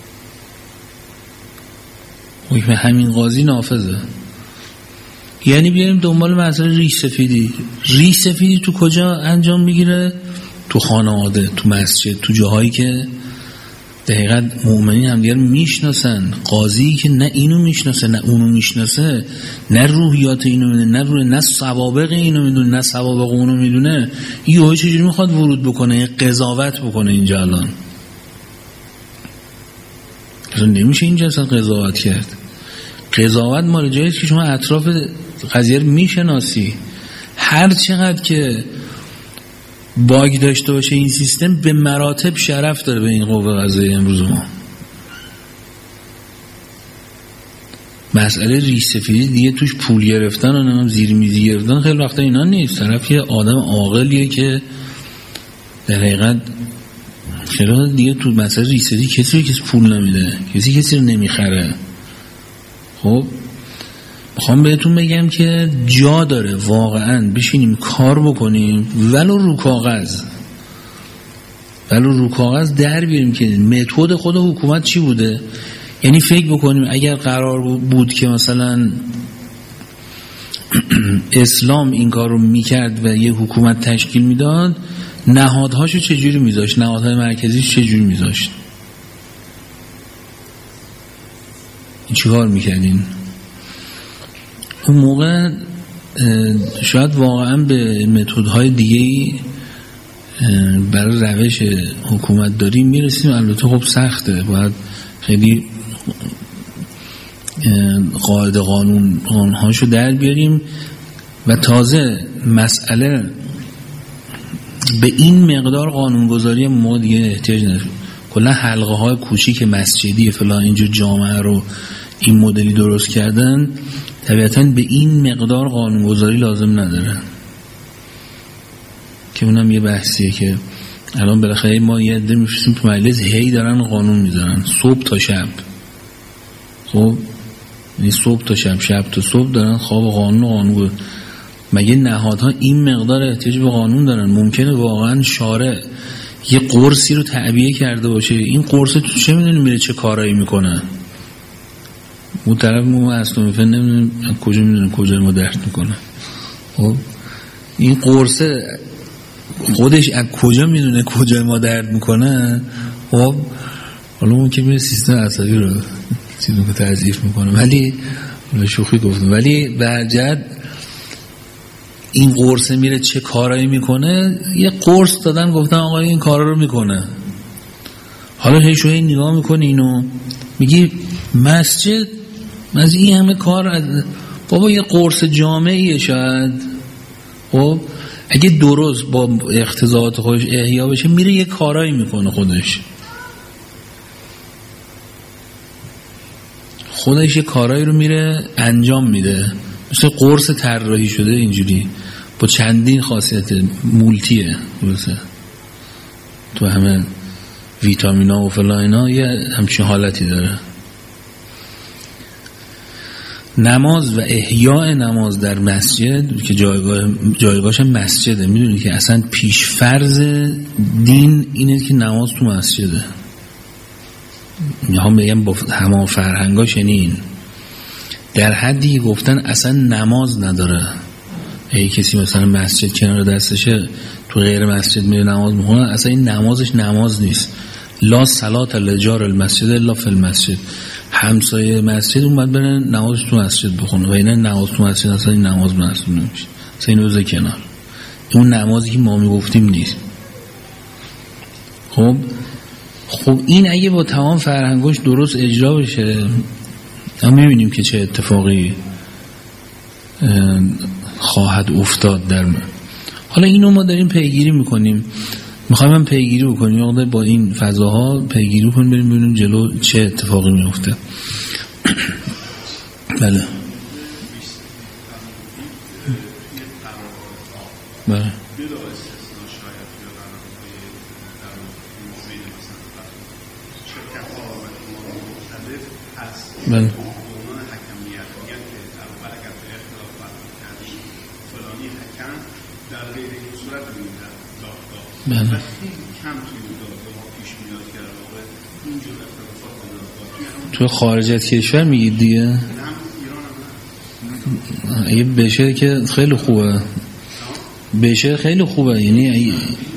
حکم همین قاضی نافذه. یعنی بیاریم دنبال مسئله ریش سفیدی. ریش سفیدی تو کجا انجام میگیره؟ تو خانواده، تو مسجد، تو جاهایی که دقیقاً مؤمنین هم دیگر میشناسن. قاضی که نه اینو میشناسه نه اونو میشناسه، نه روحیات اینو میدونه، نه روح نه سوابق اینو میدونه، نه سوابق اونو میدونه، یهو چجوری میخواد ورود بکنه، قضاوت بکنه اینجا؟ الان اصلا نمیشه اینجا اصلا قضاوت کرد. قضاوت مال جاییست که شما اطراف قضیه رو میشناسی. هر چقدر که باگ داشته باشه این سیستم، به مراتب شرف داره به این قوه قضاییه امروز ما. مسئله ریش سفیدی دیگه توش پول گرفتن و نمیم زیر میزی گرفتن خیلی وقتا اینا نیست. طرف یه آدم عاقلیه که در حقیقت خیلی وقتا دیگه تو مسئله ریش سفیدی کسی رو کسی پول نمیده، کسی کسی رو نمیخره. خب میخوام بهتون بگم که جا داره واقعا بشینیم کار بکنیم، ولو رو کاغذ ولو رو کاغذ در بیاریم که متد خود حکومت چی بوده. یعنی فکر بکنیم اگر قرار بود که مثلا اسلام این کار رو میکرد و یه حکومت تشکیل میداد، نهادهاشو چجوری میذاشت، نهادهای مرکزیش چجوری میذاشت، چی کار میکردین؟ اون موقع شاید واقعا به متدهای دیگه‌ای برای روش حکومت داری میرسیم. البته خب سخته، باید خیلی قاعده قانون آنهاشو در بیاریم و تازه مسئله به این مقدار قانونگذاری ما دیگه احتیاج نداره. کلا حلقه های کوچیک مسجدی فلان اینجور جامعه رو این مدلی درست کردن، طبیعتاً به این مقدار قانونگذاری لازم نداره که اونم یه بحثیه که الان بالاخره ما یه عده میفرستیم تو مجلس هی دارن قانون میذارن صبح تا شب. خب یعنی صبح تا شب، شب تا صبح دارن خواب قانون قانون. مگه نهادها این مقدار احتیاج به قانون دارن؟ ممکنه واقعا شارع یه قرصی رو تعبیه کرده باشه، این قرص تو چه میدونی میره چه کارایی میکنه؟ اون طرف مو اصلا میفهم نمیدونیم کجا میدونیم کجا ما درد میکنه. خب این قرص خودش از کجا میدونه کجا ما درد میکنه؟ خب حالا اون که میره سیستم عصبی رو چیزی که تضعیف میکنه، ولی شوخی گفتم، ولی برجد این قرص میره چه کارایی میکنه؟ یه قرص دادن گفتن آقا این کارا رو میکنه. حالا هی شوی نگاه میکنی اینو میگی مسجد از این همه کار از... بابا یه قرص جامعیه شاید. خب اگه درست با اقتضاعات خودش احیا بشه میره یه کارایی میکنه، خودش خودش یه کارایی رو میره انجام میده، مثل قرص طراحی شده اینجوری با چندین خاصیت مولتیه، درسته تو همه ویتامینا و فلان اینا یه همچین حالتی داره. نماز و احیاء نماز در مسجد که جایگاه جایگاهش مسجده، میدونی که اصلا پیش فرض دین اینه که نماز تو مسجده. میخوام بگم با همه فرهنگاش یعنی این در حدی گفتن اصلا نماز نداره. ای کسی مثلا مسجد کنار دستشه تو غیر مسجد میره نماز میخونه، اصلا این نمازش نماز نیست. لا صلات لجار المسجد الا فی المسجد، همسایه مسجد اون باید بره نمازش تو مسجد بخونه و اینه نماز تو مسجد اصلا این نماز محسوب نمیشه، اصلا اینو بذار کنار، اون نمازی که ما میگفتیم نیست. خب خب این اگه با تمام فرهنگاش درست اجرا بشه ما میبینیم که چه اتفاقی خواهد افتاد در من. حالا اینو ما داریم پیگیری میکنیم، میخوایم هم پیگیری بکنیم، مقدار با این فضاها پیگیری کنیم، بریم ببینیم جلو چه اتفاقی میفته. بله بله بله بله تو خارج از کشور میگید دیگه؟ اگه بشه که خیلی خوبه، بشه خیلی خوبه. یعنی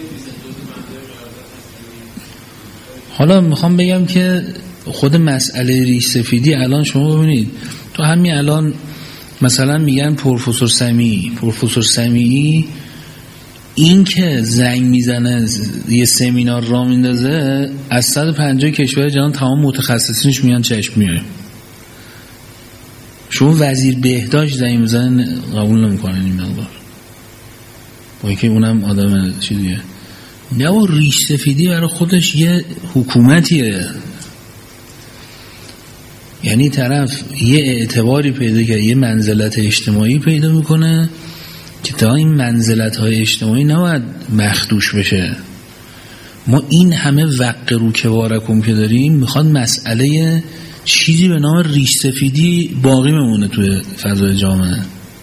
حالا میخوام بگم که خود مسئله ریش سفیدی الان شما ببینید تو همین الان مثلا میگن پروفسور سمیعی پروفسور سمیعی این که زنگ میزنه یه سمینار را میندازه از صد و پنجاه کشور جهان تمام متخصصینش میان چشم میاره. شما وزیر بهداشت زنگ میزنه قبول نمیکنن این مقدار، با اینکه اونم آدم چیزیه. نه و ریش سفیدی برای خودش یه حکومتیه، یعنی طرف یه اعتباری پیدا کرد، یه منزلت اجتماعی پیدا میکنه که تا این منزلت‌های اجتماعی نباید مخدوش بشه. ما این همه وقت رو که وارکم که داریم میخواد مسئله چیزی به نام ریش سفیدی باقی بمونه توی فضای جامعه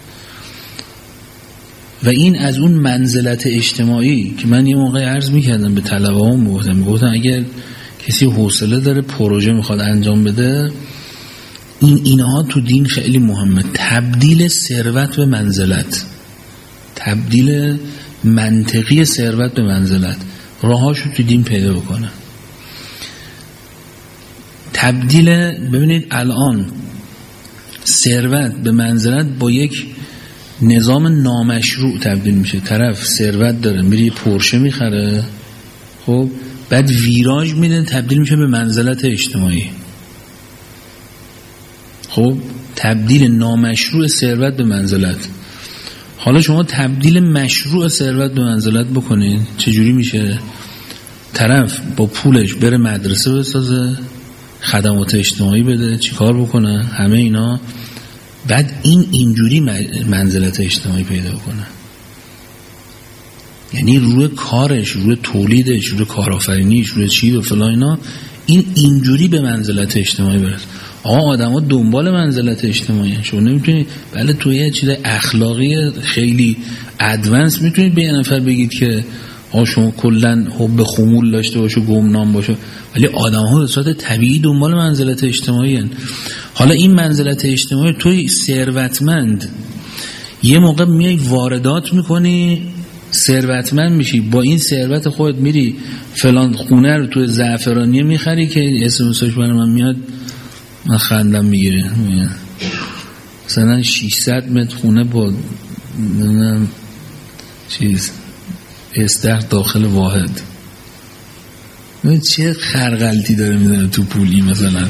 و این از اون منزلت اجتماعی که من یه موقع عرض میکردم به طلبه‌هام، میگفتم میگفتم اگر کسی حوصله داره پروژه میخواد انجام بده، این اینها تو دین خیلی مهمه. تبدیل ثروت به منزلت، تبدیل منطقی ثروت به منزلت، راهاشو تو دین پیدا بکنه. تبدیل، ببینید الان ثروت به منزلت با یک نظام نامشروع تبدیل میشه. طرف ثروت داره میره پورشه میخره، خب بعد ویراژ میده تبدیل میشه به منزلت اجتماعی. خب تبدیل نامشروع ثروت به منزلت. حالا شما تبدیل مشروع ثروت به منزلت بکنید، چجوری میشه؟ طرف با پولش بره مدرسه بسازه، خدمات اجتماعی بده، چیکار بکنه؟ همه اینا. بعد این اینجوری منزلت اجتماعی پیدا کنه، یعنی روی کارش، روی تولیدش، روی کارآفرینیش، روی چی و فلان اینا، این اینجوری به منزلت اجتماعی برسه. آقا آدم‌ها دنبال منزلت اجتماعی هستن. شما نمیتونید بله توی یه چیز اخلاقی خیلی ادوانس میتونید به یه نفر بگید که آقا شما کلا حب خمول داشته باشه، گمنام باشه، ولی آدم‌ها به صورت طبیعی دنبال منزلت اجتماعی هستن. حالا این منزلت اجتماعی توی ثروتمند یه موقع میای واردات میکنی، ثروتمند میشی، با این ثروت خودت میری فلان خونه رو تو زعفرانیه میخری که اسم مساش برای من میاد من خندم میگیره، مثلا ششصد متر خونه با نمیدونم چیز استخر داخل واحد. چه خرغلطی داره میدونه تو پولی مثلا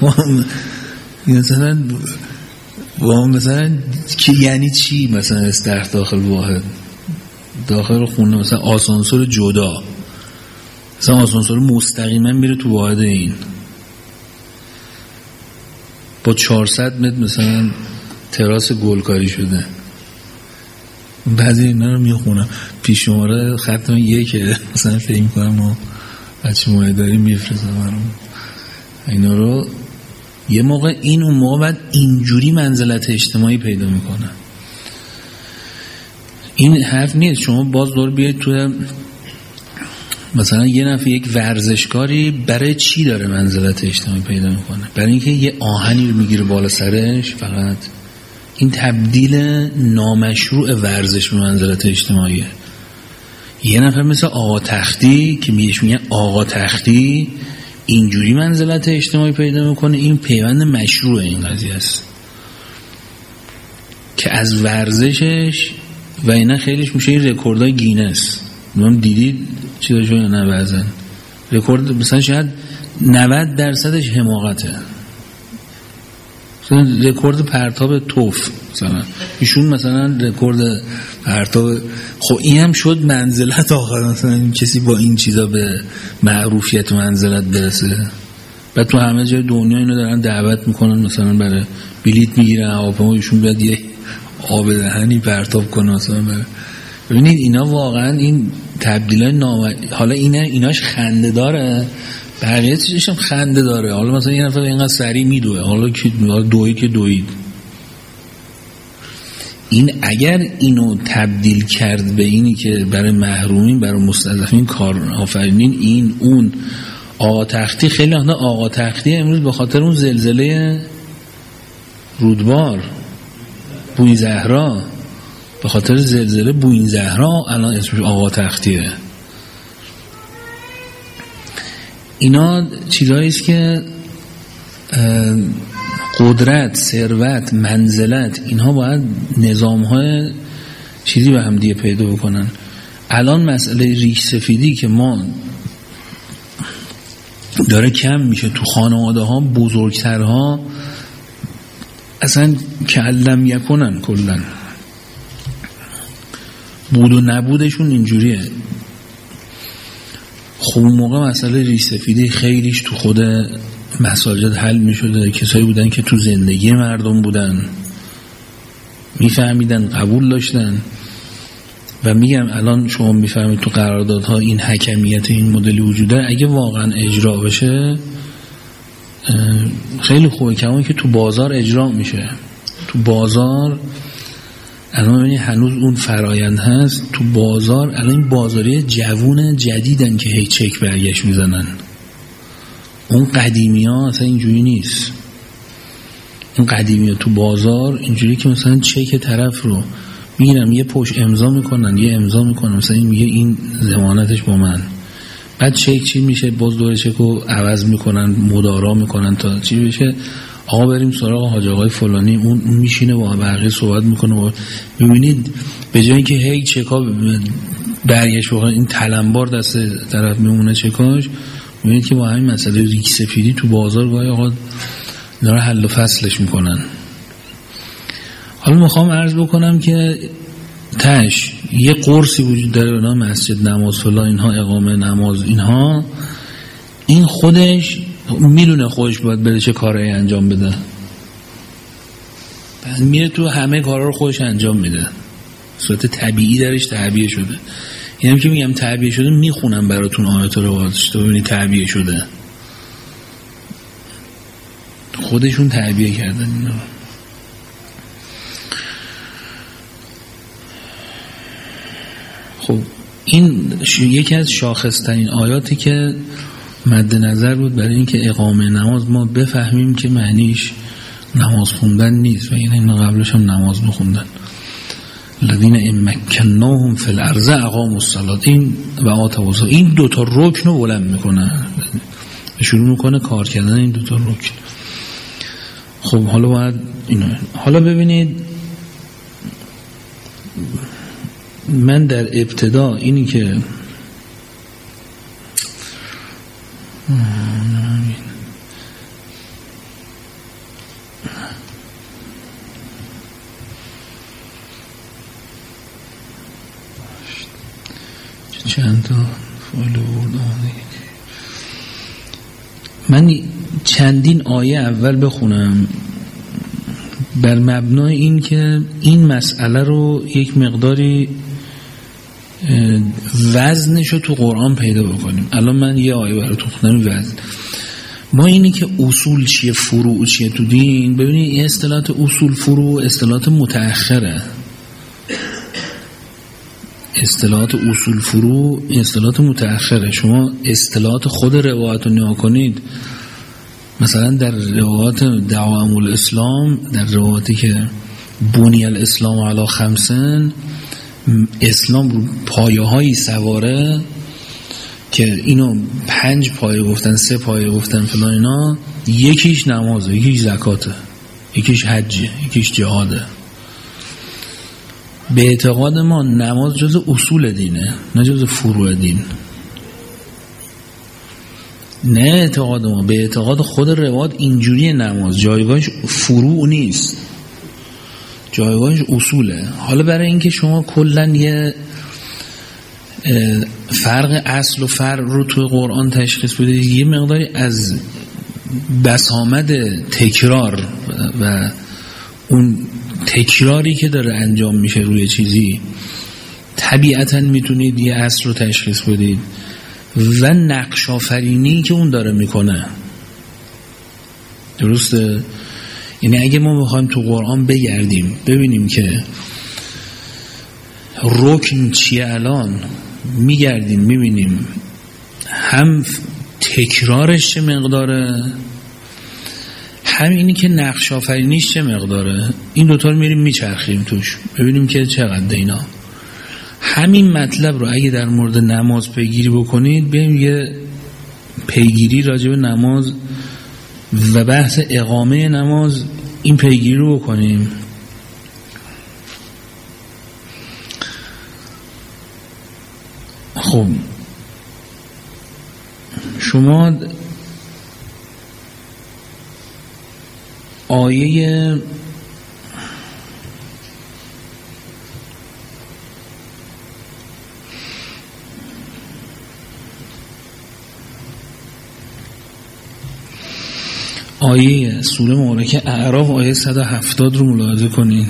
مثلا با مثلا که یعنی چی مثلا استخر داخل واحد، داخل خونه مثلا آسانسور جدا، مثلا آسانسور مستقیما میره تو واحد این با چهارصد متر مثلا تراس گلکاری شده. بعضی اینا رو میخونم پیش شماره ختم یکه مثلا فکر میکنم ما بچه مایداری میفرستم اینا رو. یه موقع این اون موقع بعد اینجوری منزلت اجتماعی پیدا میکنه. این حرف نیست شما باز دور بیاید توی مثلا یه نفر یک ورزشکاری برای چی داره منزلت اجتماعی پیدا میکنه؟ برای اینکه یه آهنی رو میگیره بالا سرش، فقط این تبدیل نامشروع ورزش به منزلت اجتماعیه. یه نفر مثل آقا تختی که میگه میگن آقا تختی اینجوری منزلت اجتماعی پیدا میکنه، این پیوند مشروع این قضیه است که از ورزشش و اینا خیلیش میشه این رکوردهای گینس. نام دیدید چی داشته یا نه؟ بعضن رکورد مثلا شاید نود درصدش حماقته، مثلا رکورد پرتاب توف مثلا ایشون مثلا رکورد پرتاب، خب این هم شد منزلت آخر، مثلا کسی با این چیزا به معروفیت و منزلت برسه. بعد تو همه جای دنیا اینو دارن دعوت میکنن، مثلا برای بلیت میگیرن هواپیما ایشون بیاد یه آب دهنی پرتاب کنه مثلا برای. ببینید اینا واقعا این تبدیلای نام، حالا اینا ایناش خنده داره، بقیه چیزش هم خنده داره. حالا مثلا یه نفر اینقدر سریع میدوه، حالا که دوی که دوید این اگر اینو تبدیل کرد به اینی که برای محرومین، برای مستضعفین کار آفرینین، این اون آقا تختی، خیلی آنها آقا تختی امروز به خاطر اون زلزله رودبار بوین زهرا، به خاطر زلزله بوین زهرا الان اسمش آقا تختیه. اینا چیزایی است که قدرت، ثروت، منزلت، اینها باید نظام‌های چیزی به هم دیگه پیدا بکنن. الان مسئله ریش سفیدی که ما داره کم میشه تو خانواده ها، بزرگترها اصلا کلم یکنن، کلن بود و نبودشون اینجوریه. خب اون موقع مسئله ریش سفیدی خیلیش تو خود مساجد حل می شده. کسایی بودن که تو زندگی مردم بودن، میفهمیدن، قبول داشتن. و میگم الان شما میفهمید تو قراردادها این حکمیت این مدلی وجود داره. اگه واقعا اجرا بشه خیلی خوبه، کما که تو بازار اجرا میشه. تو بازار الان ببینید هنوز اون فرایند هست. تو بازار الان این بازاری جوون جدیدن که هی چک برگشت میزنن. اون قدیمی ها اصلا اینجوری نیست. اون قدیمی ها تو بازار اینجوری که مثلا چک طرف رو میگیرم یه پشت امضا میکنن، یه امضا میکنن، مثلا این میگه این ضمانتش با من، بعد چک چی میشه، باز دور چک رو عوض میکنن، مدارا میکنن تا چی بشه. آقا بریم سراغ حاج آقای فلانی، اون میشینه با بقیه صحبت میکنه. میبینید به جای اینکه هی چکا برگشت بخواه این تلمبار دست طرف میمونه چکاش، میبینید که با همین مسئله ریش سفیدی تو بازار گاهی آقا اینا رو حل و فصلش میکنن. حالا میخوام عرض بکنم که تش یه قرصی وجود داره به نام مسجد نماز فلان اینها، اقامه نماز اینها، این خودش میدونه خودش باید بره چه کارایی انجام بده، میره تو همه کارا رو خودش انجام میده، صورت طبیعی درش تعبیه شده. این هم که میگم تعبیه شده، میخونم براتون آیات رو واسه تو ببینید تعبیه شده، خودشون تعبیه کردن اینا. خب این یکی از شاخصترین آیاتی که مد نظر بود برای اینکه اقامه نماز ما بفهمیم که معنیش نماز خوندن نیست، و این قبلش هم نماز بخوندن. الذین ان مکناهم فی الارض اقاموا الصلاة، این و آتوا الزکاة، این دو تا رکن رو بلند میکنه، شروع میکنه کار کردن این دو تا رکن. خب حالا باید اینا، حالا ببینید من در ابتدا اینی که چند تا فایل آورده، من چندین آیه اول بخونم بر مبنای این که این مسئله رو یک مقداری وزنش رو تو قرآن پیدا بکنیم. الان من یه آیه براتون خوندم وزن. ما اینی که اصول چیه فروع چیه تو دین، ببینید این اصطلاحات اصول فروع اصطلاحات متأخره، اصطلاحات اصول فروع اصطلاحات متأخره. شما اصطلاحات خود روایت رو نگاه کنید، مثلا در روایات دعوام الاسلام، در روایاتی که بنی الاسلام علی خمسن، اسلام رو پایه هایی سواره که اینو پنج پایه گفتن، سه پایه گفتن فلان اینا، یکیش نمازه، یکیش زکاته، یکیش حجه، یکیش جهاده. به اعتقاد ما نماز جز اصول دینه، نه جز فروع دین. نه اعتقاد ما، به اعتقاد خود روایات اینجوری نماز جایگاهش فروع نیست، جایگاهش اصوله. حالا برای اینکه شما کلن یه فرق اصل و فرع رو توی قرآن تشخیص بدید، یه مقداری از بسامد تکرار و اون تکراری که داره انجام میشه روی چیزی، طبیعتاً میتونید یه اصل رو تشخیص بدید و نقش آفرینی که اون داره میکنه. درسته؟ یعنی اگه ما بخوایم تو قرآن بگردیم ببینیم که رکن چیه، الان میگردیم میبینیم هم تکرارش چه مقداره، هم اینی که نقش آفرینیش چه مقداره. این دوتا رو میریم میچرخیم توش ببینیم که چقدر اینا. همین مطلب رو اگه در مورد نماز پیگیری بکنید، بریم یه پیگیری راجع به نماز و بحث اقامه نماز این پیگیری رو بکنیم. خب شما آیه آیه سوره مبارکه اعراف آیه صد و هفتاد رو ملاحظه کنین.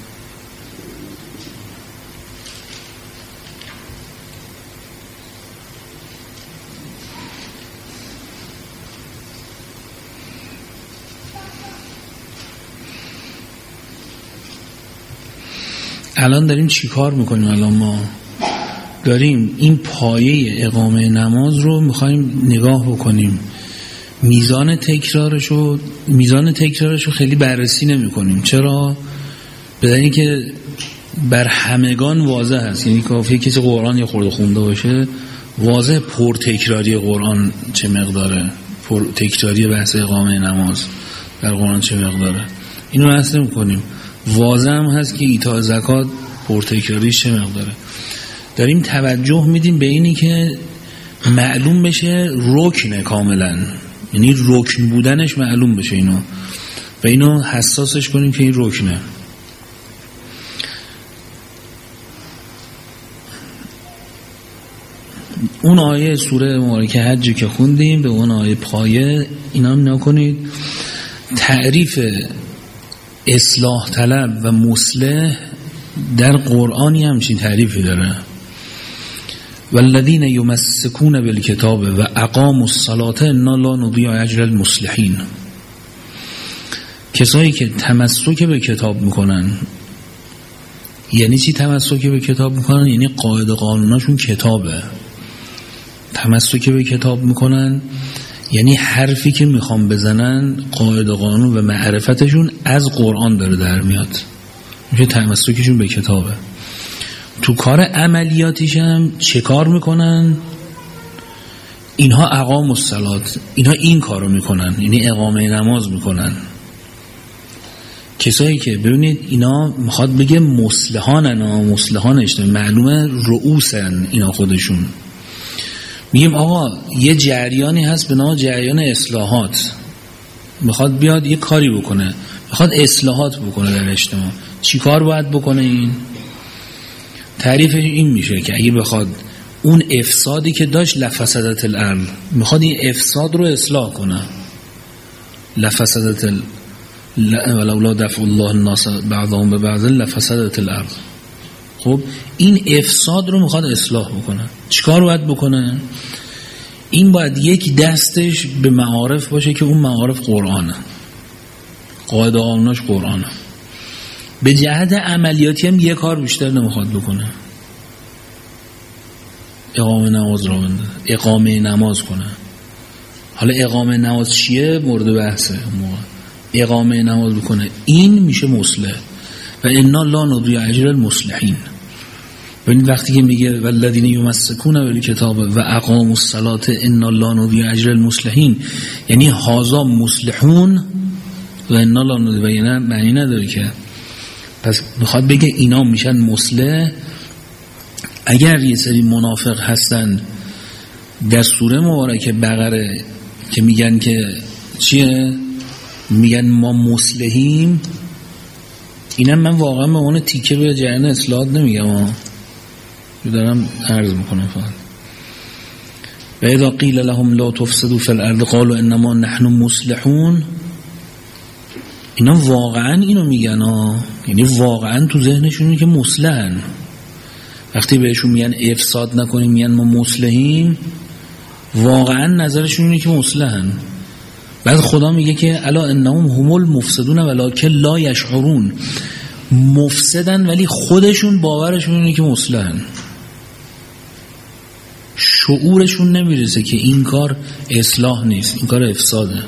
الان داریم چی کار میکنیم؟ الان ما داریم این پایه اقامه نماز رو میخوایم نگاه بکنیم، میزان تکرارشو میزان تکرارشو خیلی بررسی نمی کنیم. چرا؟ بدن اینکه بر همگان واضح هست، یعنی کافیه کسی قرآن یه خورده خونده باشه واضح پر تکراری قرآن چه مقداره، پر تکراری بحث اقامه نماز در قرآن چه مقداره، اینو بحث نمی کنیم. واضح هم هست که ایتاء زکات پر تکراریش چه مقداره. داریم توجه میدیم به اینی که معلوم بشه رکنه کاملا، یعنی رکن بودنش معلوم بشه اینو و اینو حساسش کنیم که این رکنه. اون آیه سوره مبارکه حج که خوندیم به اون آیه پایه اینا نکنید تعریف اصلاح طلب و مصلح در قرآنی همچین تعریفی داره. والذین یمسکون بالکتاب و اقاموا الصلاة انا لا نضیع اجر المصلحین. کسایی که تمسک به کتاب میکنن. یعنی چی تمسک به کتاب میکنن؟ یعنی قاعده قانوناشون کتابه. تمسک به کتاب میکنن یعنی حرفی که میخوام بزنن قاعده قانون و معرفتشون از قرآن داره در میاد، میشه تمسکشون به کتابه. تو کار عملیاتیش هم چه کار میکنن؟ اینها اقام الصلاة، اینها این کارو میکنن، یعنی اقامه نماز میکنن. کسایی که ببینید اینا میخواد بگه مصلحانن، مصلحانش معلومه رؤوسن اینا خودشون. میگیم آقا یه جریانی هست به نام جریان اصلاحات، میخواد بیاد یه کاری بکنه، میخواد اصلاحات بکنه در اجتماع. چی کار باید بکنه؟ این تعریفش این میشه که اگه بخواد اون افسادی که داشت لفسدت الارض، میخواد این افساد رو اصلاح کنه. لفسدت ال... ولولا دفع الله الناس بعضهم ببعض لفسدت الارض. خب این افساد رو میخواد اصلاح بکنه. چیکار باید بکنه؟ این باید یک دستش به معارف باشه که اون معارف قرآنه، قاعده قانوناش قرآنه. به جهت عملیاتی هم یک کار بیشتر نمیخواد بکنه، اقامه نماز را بنده، اقامه نماز کنه. حالا اقامه نماز چیه؟ مورد بحثه. اقامه نماز بکنه این میشه مصلح. و انا لا نضیع اجر المصلحین. ببینید وقتی که میگه والذین یمسکون بالکتاب و اقاموا الصلاة انا لا نضیع اجر المصلحین، یعنی هازا مصلحون و انا لا نضیع، یعنی معنی نداره که پس میخواد بگه اینا میشن مصلح. اگر یه سری منافق هستن در سوره مبارکه بقره که میگن که چیه؟ میگن ما مصلحیم، اینم من واقعا به اون تیکه به جریان اصلاحات نمیگم ها، دارم عرض میکنم فقط. و اذا قیل لهم لا تفسدوا فی الارض قالوا انما نحن مصلحون، اینا واقعا اینو میگن ها، یعنی واقعا تو ذهنشونه که مصلحن. وقتی بهشون میگن افساد نکنیم میگن ما مصلحیم، واقعا نظرشون اینه که مصلحن. بعد خدا میگه که الا انهم هم المفسدون ولکن لا یشعرون، مفسدن ولی خودشون باورشون اینه که مصلحن، شعورشون نمیرسه که این کار اصلاح نیست، این کار افساده.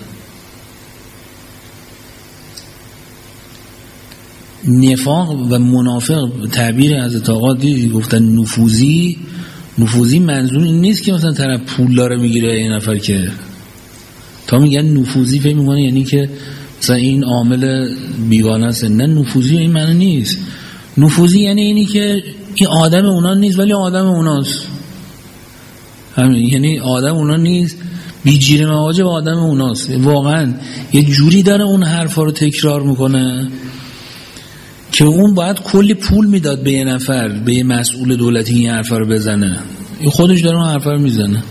نفاق و منافق تعبیر از آقا دیدی گفتن نفوذی. نفوذی منظور این نیست که مثلا طرف پول داره میگیره این نفر، که تا میگن نفوذی فکر میکنه یعنی که مثلا این عامل بیگانه است. نه، نفوذی این معنی نیست. نفوذی یعنی اینی که این آدم اونا نیست ولی آدم اوناست، همین. یعنی آدم اونا نیست، بی جیر مواجه با آدم اوناست. واقعا یه جوری داره اون حرفا رو تکرار میکنه که اون باید کلی پول میداد به یه نفر، به یه مسئول دولتی این حرفا رو بزنه، این خودش داره اون حرفا رو میزنه.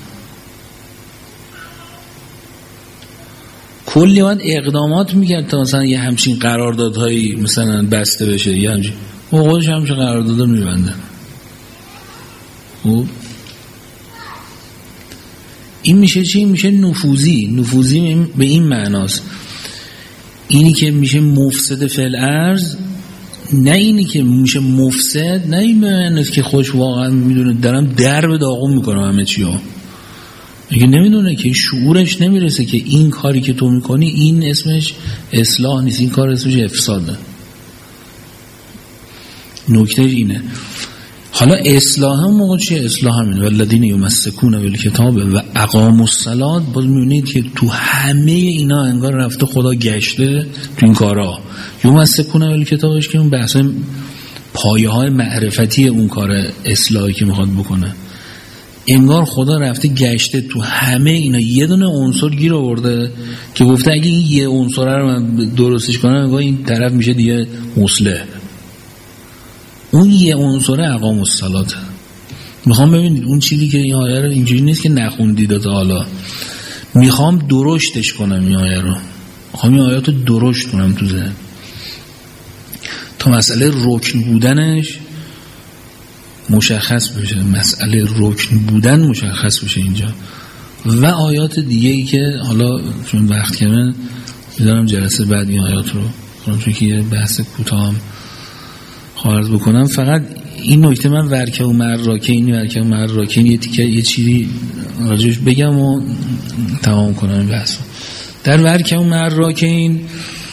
کلی باید اقدامات میکرد تا مثلا یه همچین قراردادهایی مثلا بسته بشه، یه همچین اون خودش همچین قرارداد میبنده. خب این میشه چی؟ میشه نفوذی. نفوذی به این معناست، اینی که میشه مفسد فی الارض، نه اینی که میشه مفسد، نه این معناست که خوش واقعا میدونه دارم درب داغون میکنم همه چی ها، اگه نمیدونه که شعورش نمیرسه که این کاری که تو میکنی این اسمش اصلاح نیست، این کار اسمش افساده. نکته اینه. حالا اصلاح هم موقع چیه؟ اصلاح همینه والذین یمسکون بالکتاب و اقاموا الصلاة. باز میبینید که تو همه اینا انگار رفته خدا گشته تو این کارا. یمسکون بالکتابش که اون بحث پایه های معرفتی اون کار اصلاحی که میخواد بکنه. انگار خدا رفته گشته تو همه اینا یه دونه عنصر گیر آورده که گفته اگه این یه عنصر رو من درستش کنم انگار این طرف میشه دیگه مصلح. اون یه عنصر اقام الصلاه. میخوام ببینید اون چیزی که این آیه رو اینجوری نیست که نخوندید تا حالا، میخوام درشتش کنم این آیه رو، میخوام این آیات رو درشت کنم تو ذهن تا مسئله رکن بودنش مشخص بشه، مسئله رکن بودن مشخص بشه اینجا. و آیات دیگه ای که حالا چون وقت کمه میذارم جلسه بعد این آیات رو، چون که یه بحث کوتاه هم خواهد بکنم. فقط این نکته من ورکه و مراکین ورکه و مراکین یه تیکه یه چیزی راجعش بگم و تمام کنم این بحث. در ورکه و مراکین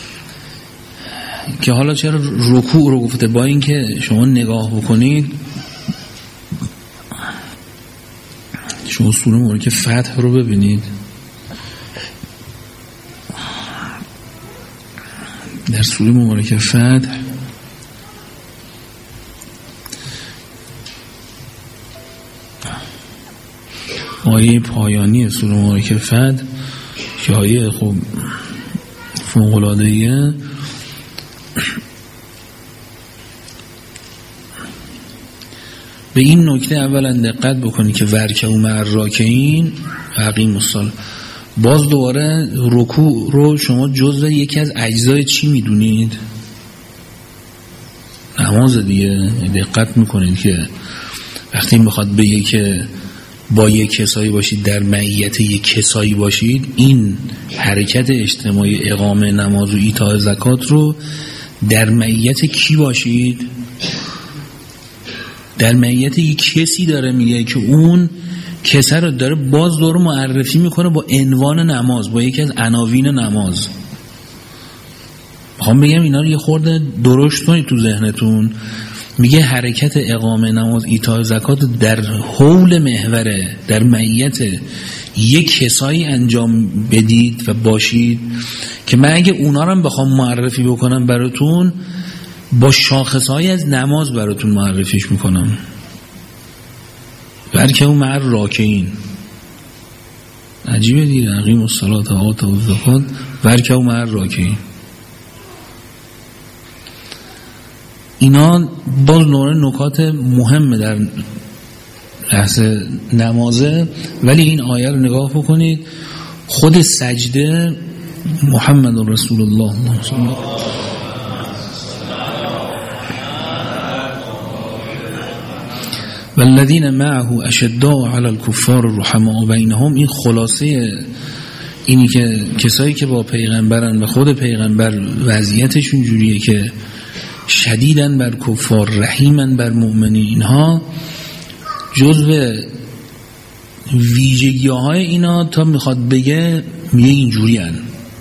که حالا چرا رکوع رو گفته، با این که شما نگاه بکنید شما سوره مبارکه فتح رو ببینید، در سوره مبارکه فتح آیه پایانی سوره مبارکه فتح که آیه خب فوق‌العاده‌ایه، به این نکته اولا دقت بکنید که ورکعوا مع الراکعین و اقیموا الصلاة. باز دوباره رکوع رو شما جزء یکی از اجزای چی میدونید؟ نماز دیگه. دقت میکنید که وقتی میخواد بگه که با یک کسایی باشید در معیت یک کسایی باشید، این حرکت اجتماعی اقامه نماز و ایتاء زکات رو در معیت کی باشید؟ در معیت یک کسی داره میگه که اون کسی رو داره باز داره معرفی میکنه با عنوان نماز، با یکی از عناوین نماز. میخوام بگم اینا رو یه خورده درشت کنید تو ذهنتون. میگه حرکت اقامه نماز ایتاء زکات در حول محوره، در معیت یک کسایی انجام بدید و باشید که من اگه اونا رو بخوام معرفی بکنم براتون با شاخصهای از نماز براتون معرفیش میکنم. ورکعوا مع الراکعین. عجیبه دیگه، اقیموا الصلاة و آتوا الزکات ورکعوا مع الراکعین. اینا باز نوع نکات مهمه در بحث نمازه. ولی این آیه رو نگاه بکنید، خود سجده محمد رسول الله صلی الله علیه و والذین معه اشداء علی الکفار رحماء بینهم. این خلاصه اینی که کسایی که با پیغمبرن و خود پیغمبر وضعیتشون جوریه که شدیدن بر کفار رحیمن بر مؤمنین، اینها جزو ویژگی های اینا تا میخواد بگه میگه اینجوری هن.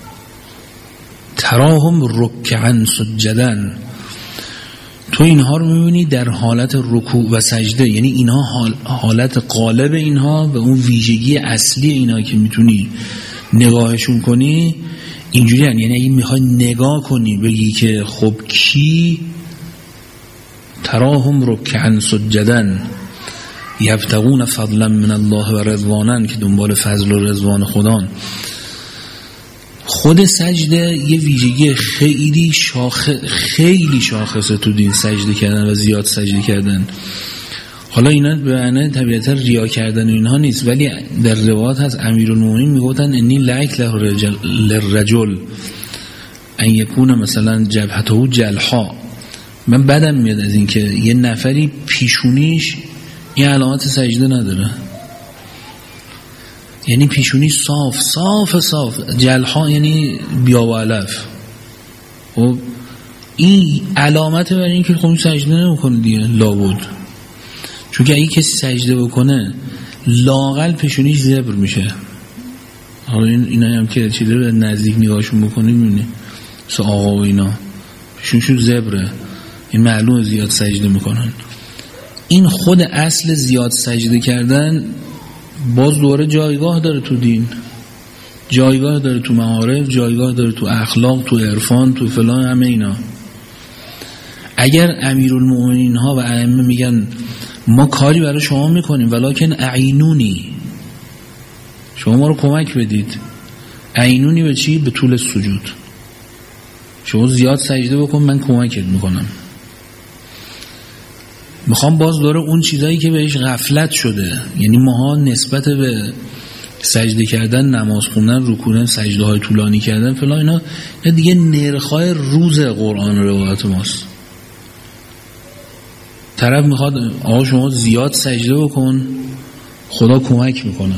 تراهم رکعن سجدن. تو اینها رو میبینی در حالت رکوع و سجده، یعنی اینها حال حالت غالب اینها و اون ویژگی اصلی اینا که میتونی نگاهشون کنی اینجوری هن. یعنی اگه میخوای نگاه کنی بگی که خب کی، تراهم رکعن سجدن یبتغون فضلا من الله و رضوانا، که دنبال فضل و رضوان خدان. خود سجده یه ویژگی خیلی شاخ خیلی شاخصه تو دین، سجده کردن و زیاد سجده کردن. حالا اینا به معنی طبیعتا ریا کردن و اینها نیست، ولی در روایات هست امیرالمومنین میگفتن انی لک للرجل ان یکون مثلا جبهته جلحا. من بدم میاد از این که یه نفری پیشونیش این علامت سجده نداره، یعنی پیشونی صاف صاف صاف، جلحا یعنی بیا و علف. خب این علامت بر این که خب سجده نمیکنه دیگه لابد، چون که اگه کسی سجده بکنه لااقل پیشونیش زبر میشه. حالا این اینا هم که چیزی رو نزدیک نگاهشون بکنید میبینی سه آقا و اینا پیشونشون زبره، این معلومه زیاد سجده میکنن. این خود اصل زیاد سجده کردن باز دوره جایگاه داره تو دین، جایگاه داره تو معارف، جایگاه داره تو اخلاق، تو عرفان، تو فلان، همه اینا. اگر امیرالمومنین ها و ائمه میگن ما کاری برای شما میکنیم ولکن اعینونی، شما ما رو کمک بدید. اعینونی به چی؟ به طول سجود. شما زیاد سجده بکن من کمکت میکنم. میخوام باز دوره اون چیزایی که بهش غفلت شده، یعنی ماها نسبت به سجده کردن، نماز خوندن، رکوع، سجده های طولانی کردن فلان اینا دیگه نرخای روز قرآن روایت ماست. طرف میخواد آقا شما زیاد سجده بکن خدا کمک میکنه،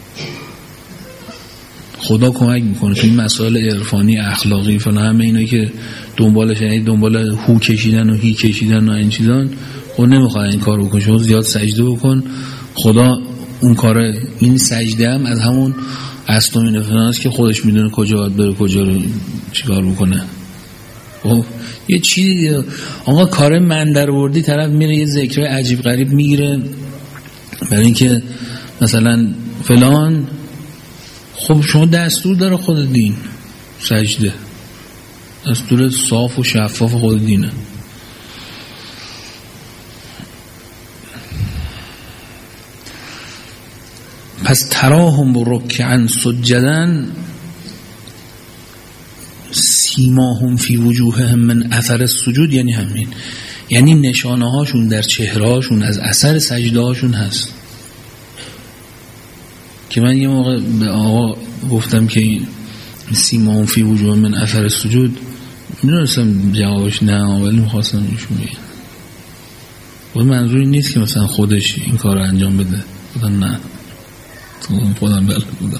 خدا کمک میکنه تو این مسائل عرفانی اخلاقی فلان، همه اینا که دنبالش یعنی دنبال هو کشیدن و هی کشیدن و این چیزان، خود نمیخواد این کار بکن. شما زیاد سجده بکن خدا اون کاره. این سجده هم از همون استومین فناس که خودش میدونه کجا باید بره کجا رو چیکار بکنه. خب یه چیزی آقا کار من در وردی طرف میره یه ذکر عجیب غریب میگیره برای اینکه مثلا فلان. خب شما دستور داره خود دین سجده، دستور صاف و شفاف خود دینه. پس تراهم رکعا سجدا سیماهم فی وجوههم من اثر السجود، یعنی همین، یعنی نشانه هاشون در چهره هاشون از اثر سجده هاشون هست. که من یه موقع به آقا گفتم که سیماهم فی وجوههم من اثر السجود، میدونستم جوابش نه ولی میخواستم ایشون بگم و منظوری نیست که مثلا خودش این کار رو انجام بده، بودن نه خودم بلد بودم.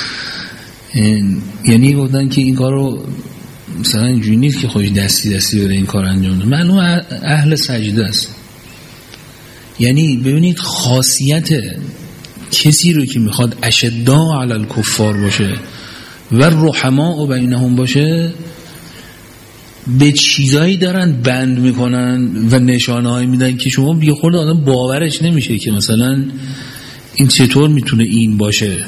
یعنی گفتن که این کار رو مثلا اینجوری نیست که خودش دستی دستی بره این کار انجام بده، معلوم اهل سجده است. یعنی ببینید خاصیت کسی رو که میخواد اشداء علی الکفار باشه و رحماء بینهم باشه به چیزایی دارن بند میکنن و نشانه هایی میدن که شما بی خود آدم باورش نمیشه که مثلا این چطور میتونه این باشه.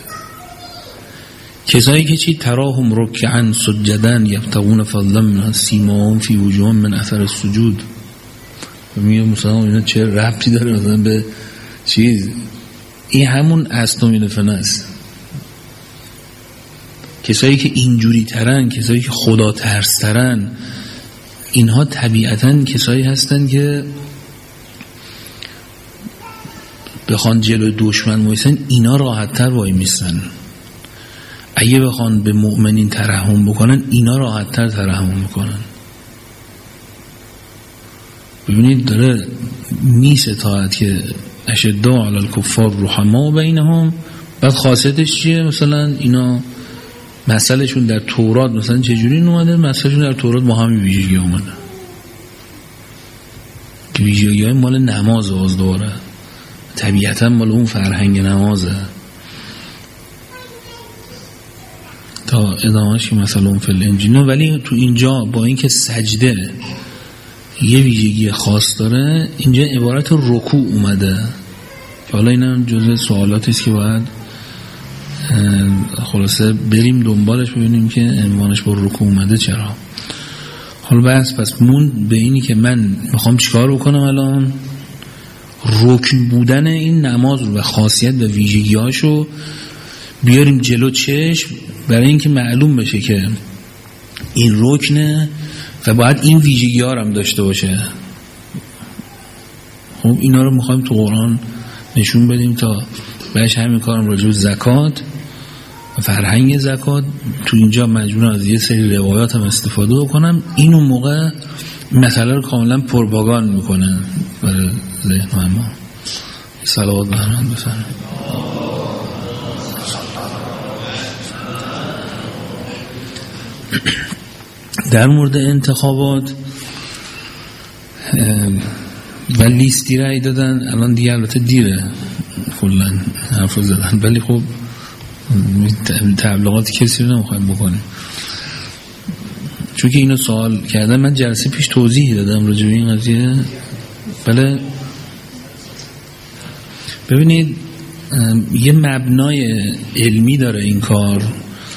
کسایی که چی تراهم رکعا سجدا یبتغون فضلا من سیماهم فی وجوههم من اثر السجود، میگه مثلا اینا چه ربطی داره مثلا به چیز؟ این همون استومین فناس. کسایی که اینجوری ترن، کسایی که خدا ترس ترن، اینها طبیعتاً کسایی هستن که بخوان جلوی دشمن وایسن اینا راحت تر وای میستن. اگه بخوان به مؤمنین ترحم بکنن اینا راحت تر ترحم میکنن. ببینید داره میستاعد که اشداء علی الکفار رحماء بینهم. بعد خاصیتش چیه؟ مثلا اینا مسئلهشون در تورات مثلا چجوری اومده؟ مسئلهشون در تورات با همین ویژگی اومده که ویژگی های مال نماز باز دوره، طبیعتا مال اون فرهنگ نمازه. تا ادامهش که مثلا اون فل انجینه، ولی تو اینجا با اینکه سجده یه ویژگی خاص داره، اینجا عبارت رکوع اومده که حالا این جزء سوالاتی است که باید خلاصه بریم دنبالش ببینیم که عنوانش با رکوع اومده چرا. حالا بس پس مون به اینی که من میخوام چیکار بکنم الان، رکن بودن این نماز رو و خاصیت و ویژگی‌هاشو بیاریم جلو چشم برای اینکه معلوم بشه که این رکنه و باید این ویژگی‌ها هم داشته باشه. خب اینا رو میخوایم تو قرآن نشون بدیم تا بهش همین کارم راجع به زکات و فرهنگ زکات تو اینجا مجبورم از یه سری روایات هم استفاده بکنم. این اون موقع مسئله رو کاملا پروپاگاند میکنه برای ذهن ما. صلوات به هم بفرمایید. در مورد انتخابات و لیستی رای دادن الان دیگه البته دیره کلا حرف زدن، ولی خب تبلیغات کسی رو نمیخوایم بکنیم چون که اینو سوال کردن. من جلسه پیش توضیح دادم راجع به این قضیه. بله ببینید یه مبنای علمی داره این کار.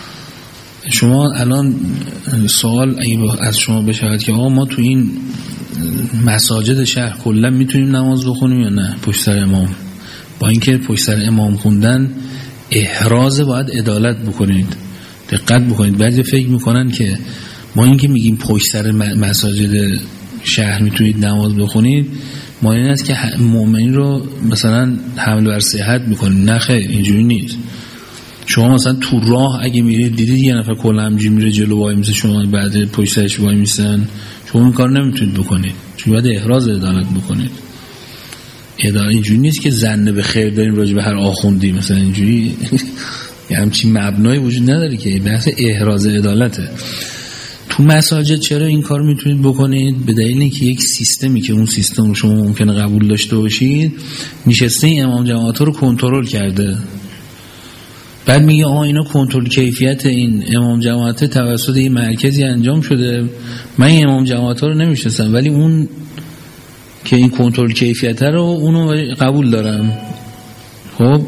شما الان سوال اگه از شما بشود که آقا ما تو این مساجد شهر کلا میتونیم نماز بخونیم یا نه پشت سر امام؟ با اینکه پشت سر امام خوندن احراز باید عدالت بکنید، دقت بکنید. بعضی فکر میکنن که ما اینکه میگیم پشت سر مساجد شهر میتونید نماز بخونید ما این است که مؤمنین رو مثلا حمل بر صحت میکنیم. نه خیر، اینجوری نیست. شما مثلا تو راه اگه میرید دیدید یه نفر کلا همینجوری میره جلو وای میسه، شما بعد پشت سرش وای میسن، شما این کار نمیتونید بکنید، چون باید احراز عدالت بکنید. عدالت اینجوری نیست که ظن به خیر داریم راجع به هر آخوندی مثلا اینجوری یه همچین مبنایی وجود نداره که بحث احراز عدالته. تو مساجد چرا این کار میتونید بکنید؟ به دلیل اینکه یک سیستمی که اون سیستم رو شما ممکنه قبول داشته باشید نشسته این امام جماعت رو کنترل کرده، بعد میگه آها اینا کنترل کیفیت این امام جماعت توسط این مرکزی انجام شده، من این امام جماعت رو نمیشناسم ولی اون که این کنترل کیفیت رو اونو قبول دارم. خب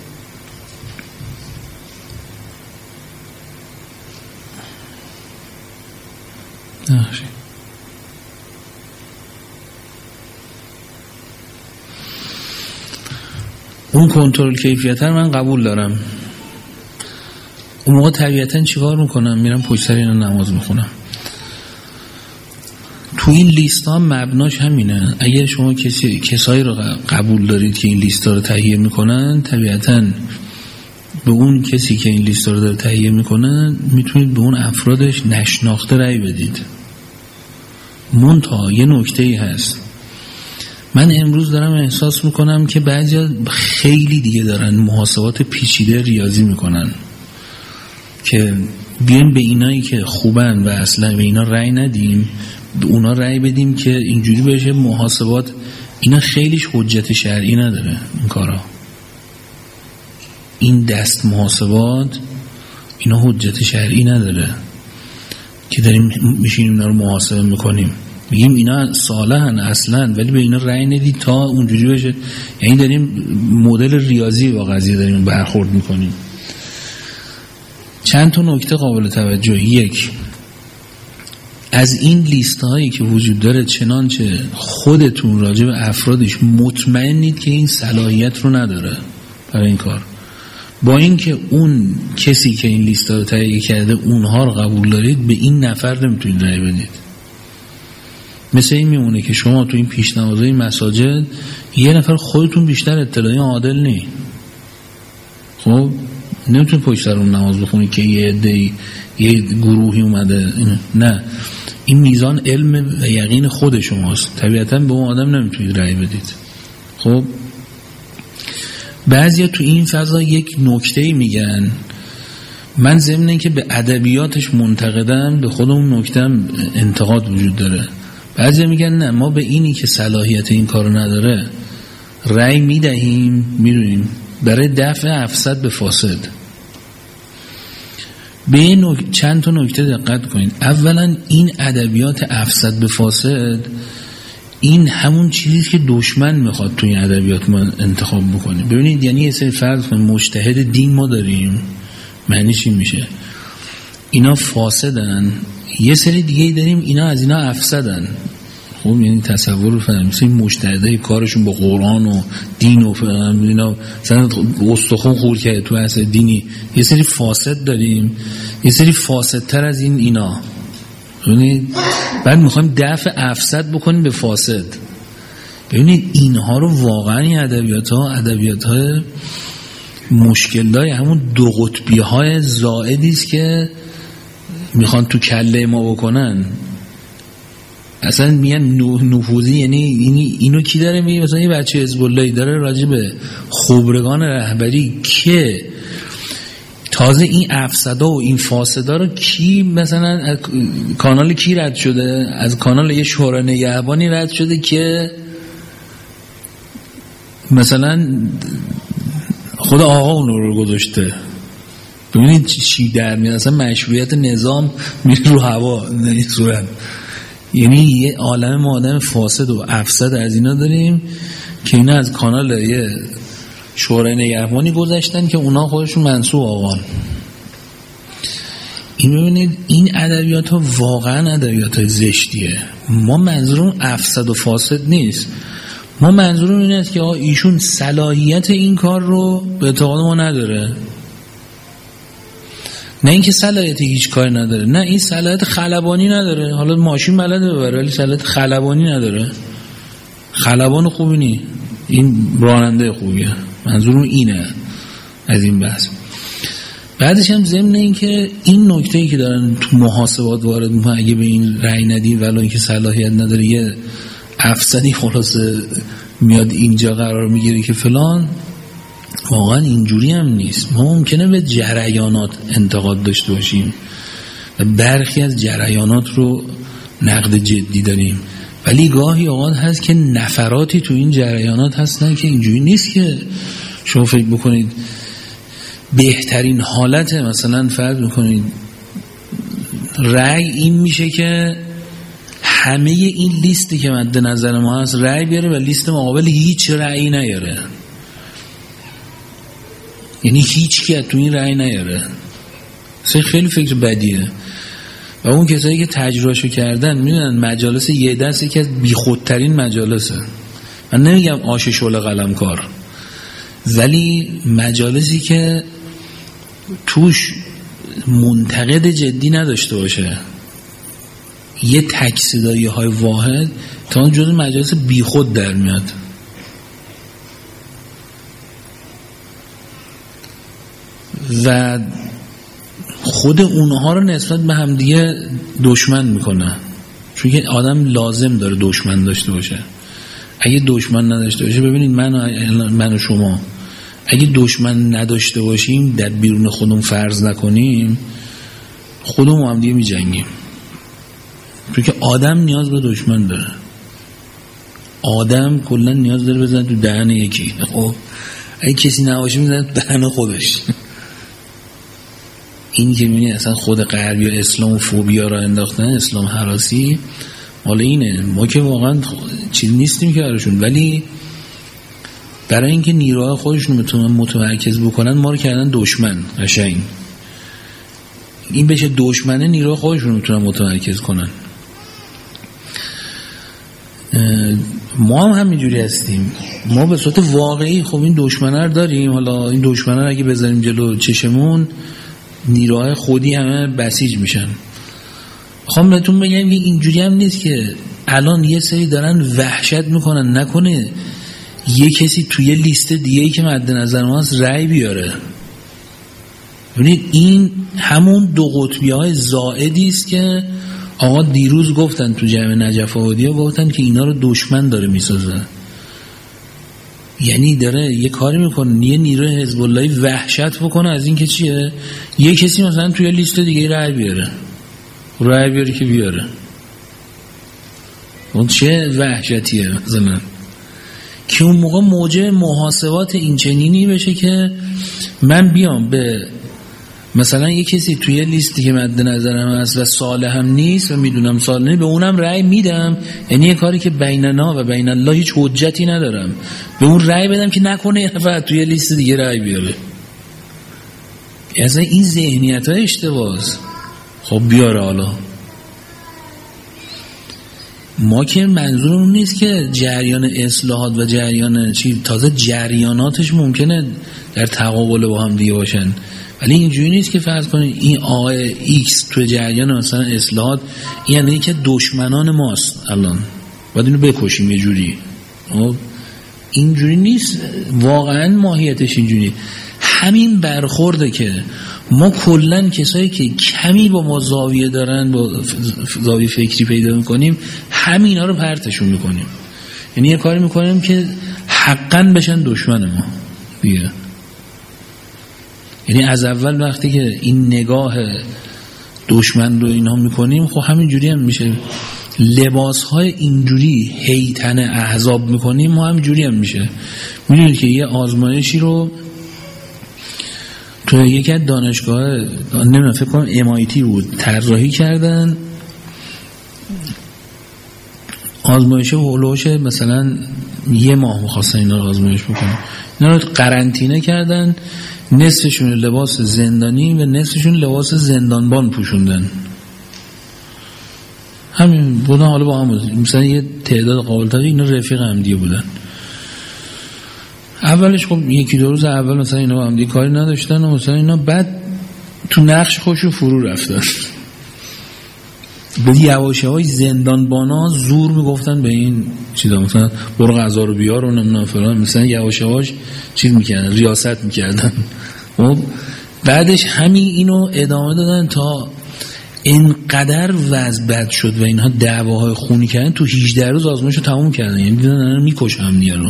نخشی. اون کنترل کیفیت رو من قبول دارم، اون موقع طبیعتاً چیکار میکنم؟ میرم پشت سر اینا نماز میخونم. تو این لیست ها مبناش همینه. اگر شما کسی کسایی رو قبول دارید که این لیست ها رو تهیه میکنن، طبیعتاً به اون کسی که این لیست ها رو داره تهیه میکنن میتونید به اون افرادش نشناخته رأی بدید. منتها یه نکته‌ای هست، من امروز دارم احساس میکنم که بعضیا خیلی دیگه دارن محاسبات پیچیده ریاضی میکنن که بیایم به اینایی که خوبن و اصلا به اینا رأی ندیم، به اونا رأی بدیم که اینجوری بشه محاسبات. اینا خیلیش حجت شرعی نداره این کارا، این دست محاسبات اینا حجت شرعی نداره که داریم میشینیم اینا رو محاسبه میکنیم میگیم اینا صالحن اصلا، ولی به اینا رأی ندید تا اونجوری بشه. یعنی داریم مدل ریاضی با قضیه داریم برخورد میکنیم. چند تا نکته قابل توجه. یک، از این لیست هایی که وجود داره چنانچه خودتون راجع به افرادش مطمئنید که این صلاحیت رو نداره برای این کار، با اینکه اون کسی که این لیست ها رو تهیه کرده اونها رو قبول دارید، به این نفر نمیتونید رأی بدید. مثل این میمونه که شما تو این پیشنهادهای مساجد یه نفر خودتون بیشتر اطلاعی عادل نی، خب نمیتونید پشت سر اون نماز بخونید که یه عده‌ای یه گروهی اومده. نه، این میزان علم و یقین خود شماست، طبیعتاً به اون آدم نمیتونید رأی بدید. خب بعضیا تو این فضا یک نکته‌ای میگن، من ضمن اینکه به ادبیاتش منتقدم به خود اون نکته‌ام انتقاد وجود داره. بعضیا میگن نه، ما به اینی که صلاحیت این کارو نداره رأی میدهیم، میدونیم برای دفع افسد به فاسد. به این نک... چند تا نکته دقت کنید. اولا این ادبیات افسد به فاسد این همون چیزی که دشمن میخواد تو این ادبیات ما انتخاب بکنه. ببینید یعنی یه سری فرض کنید مجتهد دین ما داریم، معنیش این میشه اینا فاسدن، یه سری دیگه داریم اینا از اینا افسدن. خب یعنی تصور رو فهمیم، مثل این مجتهدای کارشون با قرآن و دین و فلان اینا مثلا استخون خورد کرده تو اصل دینی. یه سری فاسد داریم، یه سری فاسدتر از این اینا. ببینید بعد میخوایم دفع افسد بکنیم به فاسد. ببینید اینها رو واقعا این ادبیات ها ادبیات های مشکل داره، همون دو قطبی های زائدی است که میخوان تو کله ما بکنن. اصلا میگن نفوذی، یعنی اینو کی داره میگه؟ مثلا یه بچه حزب اللهی داره راجع به خبرگان رهبری که تازه این افسدا و این فاسدا رو کی مثلا از کانال کی رد شده؟ از کانال یه شورای نگهبانی رد شده که مثلا خود آقا اون رو گذاشته. ببینید چی در میاد، اصلا مشروعیت نظام میره رو هوا در این صورت. یعنی یه عالم ما آدم فاسد و افسد از اینا داریم که اینا از کانال یه شورای نگهبانی گذاشتن که اونا خودشون منصوب آقان. این ببینید این ادبیات ها واقعا ادبیات های زشتیه. ما منظورم افسد و فاسد نیست، ما منظورم این است که آقا ایشون صلاحیت این کار رو به اعتقاد ما نداره، نه اینکه صلاحیت هیچ کاری نداره، نه این صلاحیت خلبانی نداره، حالا ماشین بلده ببره ولی صلاحیت خلبانی نداره، خلبان خوبی نی، این راننده خوبیه. منظورم اینه از این بحث. بعدش هم ضمن این که این نکته‌ای که دارن تو محاسبات وارد میکنن، اگه به این رأی ندیم ولی اینکه صلاحیت نداره یه افسدی خلاصه میاد اینجا قرار میگیره که فلان، واقعا اینجوری هم نیست. ما ممکنه به جریانات انتقاد داشته باشیم و برخی از جریانات رو نقد جدی داریم، ولی گاهی اوقات هست که نفراتی تو این جریانات هستن که اینجوری نیست که شما فکر بکنید بهترین حالت مثلا فرض میکنید رأی این میشه که همه این لیستی که مد نظر ما هست رأی بیاره و لیست مقابل هیچ رأیی نیاره، یعنی هیچ کی تو این رأی نیاره. خیلی فکر بدیه و اون کسایی که تجربهشو کردن میدونن مجالس یه دست یکی از بیخودترین مجالسه. من نمیگم آش شعله قلمکار، ولی مجالسی که توش منتقد جدی نداشته باشه، یه تکسیدایی های واحد، تا اون جز مجالس بیخود در میاد. و خود اونها رو نسبت به همدیگه دشمن میکنه، چون که آدم لازم داره دشمن داشته باشه. اگه دشمن نداشته باشه، ببینید من و, من و شما اگه دشمن نداشته باشیم، در بیرون خودمون فرض نکنیم، خودمون هم دیگه می جنگیم، چون که آدم نیاز به دشمن داره. آدم کلا نیاز داره بزنه تو دهن یکی. خب اگه کسی نباشه میزنه تو دهن خودش. این که میبینی اصلا خود غربی و اسلام و فوبیا را انداختن، اسلام هراسی، حالا اینه. ما که واقعا چیز نیستیم که براشون، ولی برای اینکه نیروهای خودشون بتونن متمرکز بکنن ما رو کردن دشمن. قشنگ این بشه دشمنه، نیروهای خودشون میتونن متمرکز کنن. ما هم همینجوری هستیم، ما به صورت واقعی خب این دشمنه رو داریم. حالا این دشمنه رو اگه بذاریم جلو چشمون، نیروهای خودی همه بسیج میشن. خواهم بهتون بگم که اینجوری هم نیست که الان یه سری دارن وحشت میکنن نکنه یه کسی توی لیست دیگه‌ای که مد نظر ما هست رأی بیاره. ببینید این همون دو قطبی های زائدی است که آقا دیروز گفتن تو جمع نجف آبادی‌ها، گفتن که اینا رو دشمن داره میسازه. یعنی داره یه کاری میکنه، یه نیروی حزب اللهی وحشت بکنه از این که چیه یه کسی مثلا توی لیست دیگه رأی بیاره. رأی بیاره که بیاره، اون چه وحشتیه مثلا، که اون موقع موجب محاسبات این چنینی بشه که من بیام به مثلا یه کسی توی لیستی که مد نظرم هست و صالح هم نیست و میدونم صالح نیست، به اونم رأی میدم. یعنی یه کاری که بیننا و بین الله هیچ حجتی ندارم، به اون رأی بدم که نکنه یه نفر توی لیست دیگه رأی بیاره. اصلا این ذهنیت های اشتباهه. خب بیاره. حالا ما که منظورمون نیست که جریان اصلاحات و جریان چی تازه جریاناتش ممکنه در تقابل با هم دیگه باشن، ولی اینجوری نیست که فرض کنید این آقای ایکس تو جریان مثلا اصلاحات یعنی که دشمنان ماست الان باید اینو بکشیم یه جوری. اینجوری نیست واقعا، ماهیتش اینجوری. همین برخورده که ما کلن کسایی که کمی با ما زاویه دارن، با زاویه فکری پیدا میکنیم، همینا رو پرتشون میکنیم. یعنی یه کاری میکنیم که حقا بشن دشمن ما دیگه. یعنی از اول وقتی که این نگاه دشمن رو اینها میکنیم، خب همینجوری هم میشه. لباس های اینجوری هیتن احزاب میکنیم، ما همینجوری هم میشه. میدونید که یه آزمایشی رو تو یکی از دانشگاه نمیدونم فکر کنم ام آی تی بود طراحی کردن. آزمایش هولوش مثلا یه ماه می‌خواستن اینا رو آزمایش بکنن، اینا رو قرنطینه کردن، نصفشون لباس زندانی و نصفشون لباس زندانبان پوشوندن. همین بودن، حالا با هم بود. مثلا یه تعداد قابل توجه اینا رفیق همدیگه بودن. اولش خب یکی دو روز اول مثلا اینا با همدیگه کاری نداشتن و مثلا اینا بعد تو نقش خوشو فرو رفتن. به یواش یواش زندانبانا زور میگفتن به این چیزا، مثلا برو غذا رو بیار و نمیدونم فلان، مثلا یواش یواش چیز میکردن، ریاست میکردن. خب بعدش همین اینو ادامه دادن تا اینقدر وضع بد شد و اینها دعواهای خونی کردن، تو هجده روز آزمایشو تموم کردن. یعنی دیدن میکشن هم دیگه رو.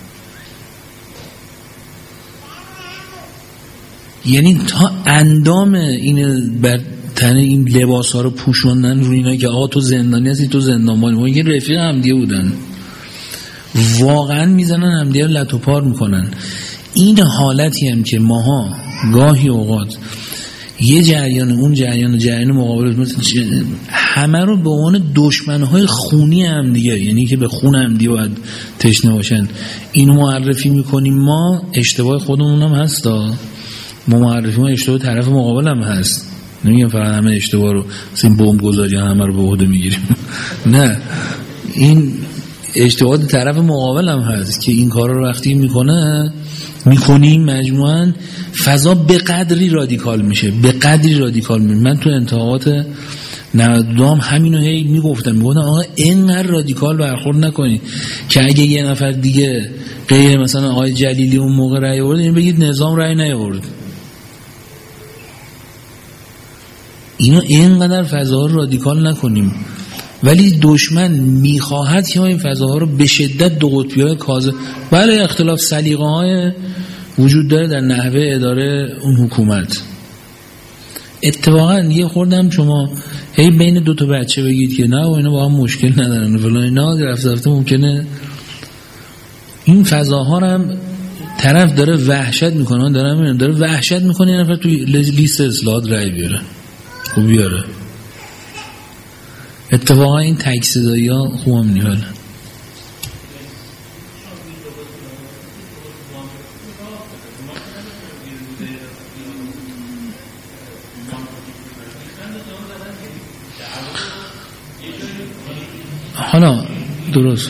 یعنی تا اندام این بر تن این لباس ها رو پوشوندن روی اینا که آقا تو زندانی هستی، تو زندانبانی. ما یه رفیق هم دیگه بودن، واقعا میزنن هم دیگه لط و پار میکنن. این حالتی هم که ماها گاهی اوقات یه جریان اون جریان جریان مقابل همه رو به عنوان دشمنهای خونی هم دیگه، یعنی که به خون هم دیگه باید تشنه باشن، اینو معرفی میکنیم. ما اشتباه خودمون هم هستا، ما معرفی ما اشتباه طرف مقابل هم هست. نمیگم فقط همه اشتباه رو مثل این بمب گذاری همه رو به عهده میگیریم. نه، این اشتباه طرف مقابل هم هست که این کارا رو وقتی میکنه میکنیم مجموعاً فضا به قدری رادیکال میشه، به قدری رادیکال میشه. من تو انتخابات نود و دو هم همینو هی میگفتم، میگفتم آقا اینقدر رادیکال برخورد نکنید که اگه یه نفر دیگه غیر مثلا آقای جلیلی اون موقع رأی آورد، این بگید نظام رأی نیاورد. اینو اینقدر فضاها رو رادیکال نکنیم. ولی دشمن میخواهد که این فضاها رو به شدت دو قطبی های کاذب، بله اختلاف سلیقه های وجود داره در نحوه اداره اون حکومت. اتفاقا یه خوردم شما هی بین دو تا بچه بگید که نه و اینا با هم مشکل ندارن فلان، اینا رفت رفته ممکنه این فضاها رو هم طرف داره وحشت میکنه، داره داره وحشت میکنه یه نفر توی لیست اصلاحات رای بیاره، خوب بیاره. اتفاقا این تکسیدایی ها خوب هم نیاله. حالا درست